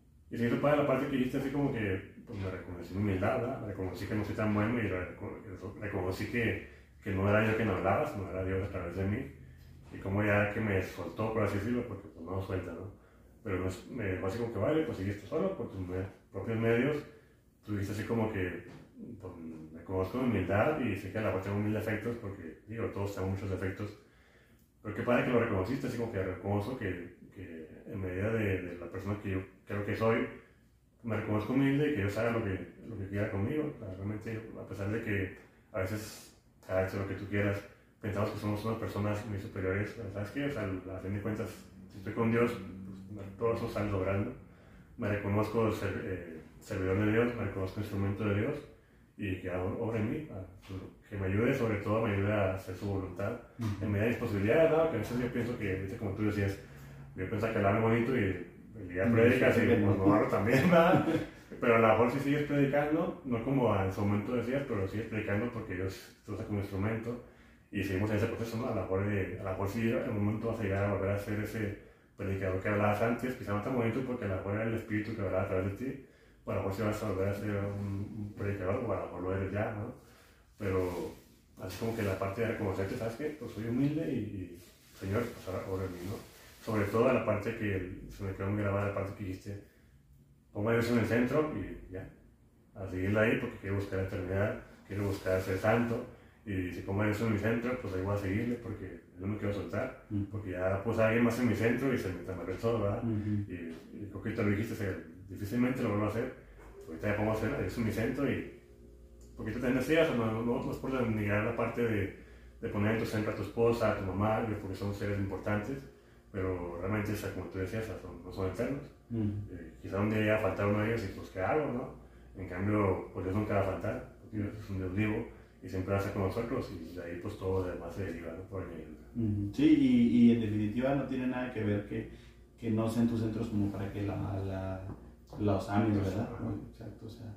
Y se hizo para la parte que dijiste así como que, pues me reconocí mi humildad, ¿verdad? Me reconocí que no soy tan bueno y reconocí que, que no era yo quien hablaba, sino era Dios a través de mí. Y como ya que me soltó, por así decirlo, porque pues no lo suelta, ¿no? Pero me, me fue así como que, vale, pues seguiste solo por tus me, propios medios. Tú dijiste así como que, pues me conozco de humildad y sé que a la vez tengo mil defectos, porque digo, todos tenemos muchos defectos. Pero qué padre que lo reconociste, así como que reconozco que, que en medida de, de la persona que yo creo que soy, me reconozco humilde y que Dios haga lo que, lo que quiera conmigo. Realmente, a pesar de que a veces hagas lo que tú quieras, pensamos que somos unas personas muy superiores, ¿sabes qué? O sea, a fin de cuentas, si estoy con Dios, pues, todo eso sale logrando. Me reconozco ser, eh, servidor de Dios, me reconozco instrumento de Dios y que obra en mí, que me ayude, sobre todo me ayude a hacer su voluntad. Uh-huh. En medida de mis posibilidades, ¿no? Que a veces yo pienso que, como tú decías, yo pensaba que hablaba bonito y el día predicas y pues no hablo también, ¿verdad? Pero a lo mejor si sigues predicando, no como en su momento decías, pero sigues predicando porque Dios te usa como instrumento. Y seguimos en ese proceso, ¿no? A lo mejor, de, a lo mejor sí, en un momento vas a llegar a volver a ser ese predicador que hablabas antes, quizá no tan bonito porque a lo mejor era el Espíritu que hablaba a través de ti, o a lo mejor sí vas a volver a ser un, un predicador, o a lo mejor lo eres ya, ¿no? Pero así como que la parte de reconocerte, ¿sabes qué? Pues soy humilde y, y Señor, pues ahora ora en mí, ¿no? Sobre todo la parte que se me quedó muy grabada, la parte que dijiste, pongo a Dios en el centro y ya, a seguirla ahí porque quiero buscar la eternidad, quiero buscar ser santo. Y si pongo eso en mi centro, pues ahí voy a seguirle porque no me quiero soltar. Uh-huh. Porque ya puse a alguien más en mi centro y se me tamaré todo, ¿verdad? Uh-huh. Y, y creo que te lo dijiste, o sea, difícilmente lo vuelvo a hacer. Ahorita ya pongo a hacer eso en mi centro y... Porque tú también decías, no, no, no es por denigrar la parte de, de poner en tu centro a tu esposa, a tu mamá, porque son seres importantes. Pero realmente, o sea, como tú decías, son, no son eternos. Uh-huh. Eh, quizá un día ya faltar uno de ellos y pues, ¿qué hago, no? En cambio, pues Dios nunca va a faltar, porque Dios es un Dios vivo. Y siempre va a ser con nosotros y de ahí pues todo lo demás se deriva, ¿no? Por el uh-huh. Sí, y, y en definitiva no tiene nada que ver que, que no sean tus centros como para que la, la, los ames, ¿verdad? Uh-huh. Exacto, o sea,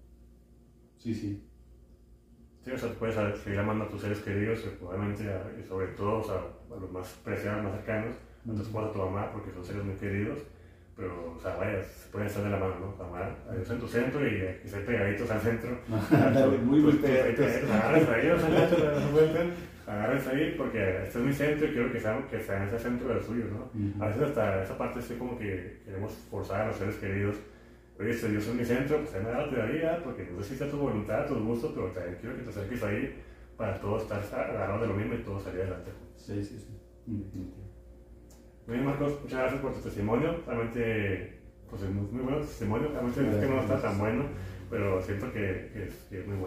sí, sí. Sí, o sea, tú puedes seguir amando a tus seres queridos, obviamente, y sobre todo, o sea, a los más preciados, más cercanos, a tu esposa, a tu mamá, porque son seres muy queridos. Pero, o sea, vaya, se pueden estar de la mano, ¿no? Amar a Dios en tu centro y que estén pegaditos al centro. Muy, muy pegaditos. Agárrense ahí, o sea, agárrense ahí porque este es mi centro y quiero que sean, que sean ese centro del suyo, ¿no? Uh-huh. A veces hasta esa parte estoy como que queremos forzar a los seres queridos. Oye, si Dios es mi centro, pues me da la vida, porque no sé si está tu voluntad, tu gusto, pero también quiero que te acerques ahí para todos estar agarrados de lo mismo y todos salir adelante. Sí, sí, sí. Uh-huh. Muy bien, Marcos, muchas gracias por tu testimonio. Realmente, pues es muy, muy bueno tu testimonio. Realmente es que no está tan bueno, pero siento que, que, es, que es muy bueno.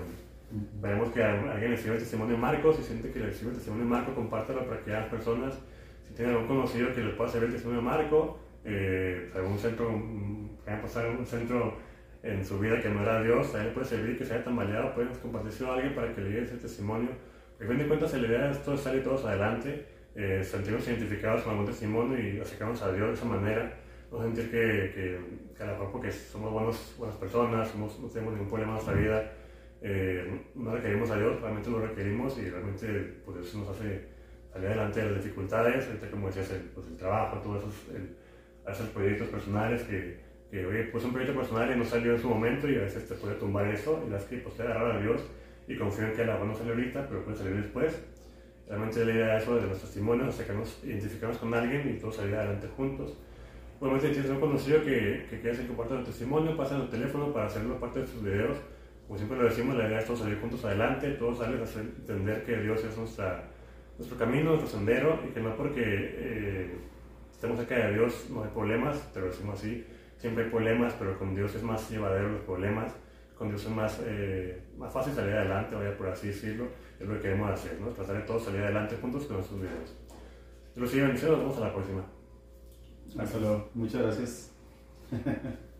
Veremos que alguien le sirve el testimonio de Marcos y siente que le sirve el testimonio de Marco, compártelo para que las personas, si tienen algún conocido que le pueda servir el testimonio de Marco, eh, algún centro, que haya pasado un centro en su vida que no era Dios, a él le puede servir, que se haya tambaleado, pueden compartirlo a alguien para que le llegue ese testimonio. Porque a fin de cuentas la idea de esto es salir todos adelante, eh, sentirnos identificados con algún testimonio y acercarnos a Dios de esa manera, no sentir que, que, que a lo mejor porque somos buenos, buenas personas, somos, no tenemos ningún problema en nuestra vida, eh, no requerimos a Dios, realmente lo requerimos y realmente pues, eso nos hace salir adelante de las dificultades, ahorita como decías, el, pues, el trabajo, todos esos, el, esos proyectos personales que, que oye, pues un proyecto personal y no salió en su momento y a veces te puede tumbar eso y las que pues te agarrar a Dios y confío en que la no salió ahorita, pero puede salir después. Realmente la idea de eso, de los testimonios, hasta que nos identificamos con alguien y todos salir adelante juntos. Obviamente, si tienes un conocido que, que quiere hacer compartir el testimonio, pasen el teléfono para hacerlo parte de sus videos. Como siempre lo decimos, la idea es todos salir juntos adelante, todos salir a hacer, entender que Dios es nuestra, nuestro camino, nuestro sendero, y que no porque eh, estemos cerca de Dios no hay problemas, te lo decimos así, siempre hay problemas, pero con Dios es más llevadero los problemas, con Dios es más, eh, más fácil salir adelante, vaya por así decirlo, es lo que queremos hacer, ¿no? Tratar de todos salir adelante juntos con nuestros videos. Yo los sigo bendiciones, nos vemos a la próxima. Hasta luego, muchas gracias.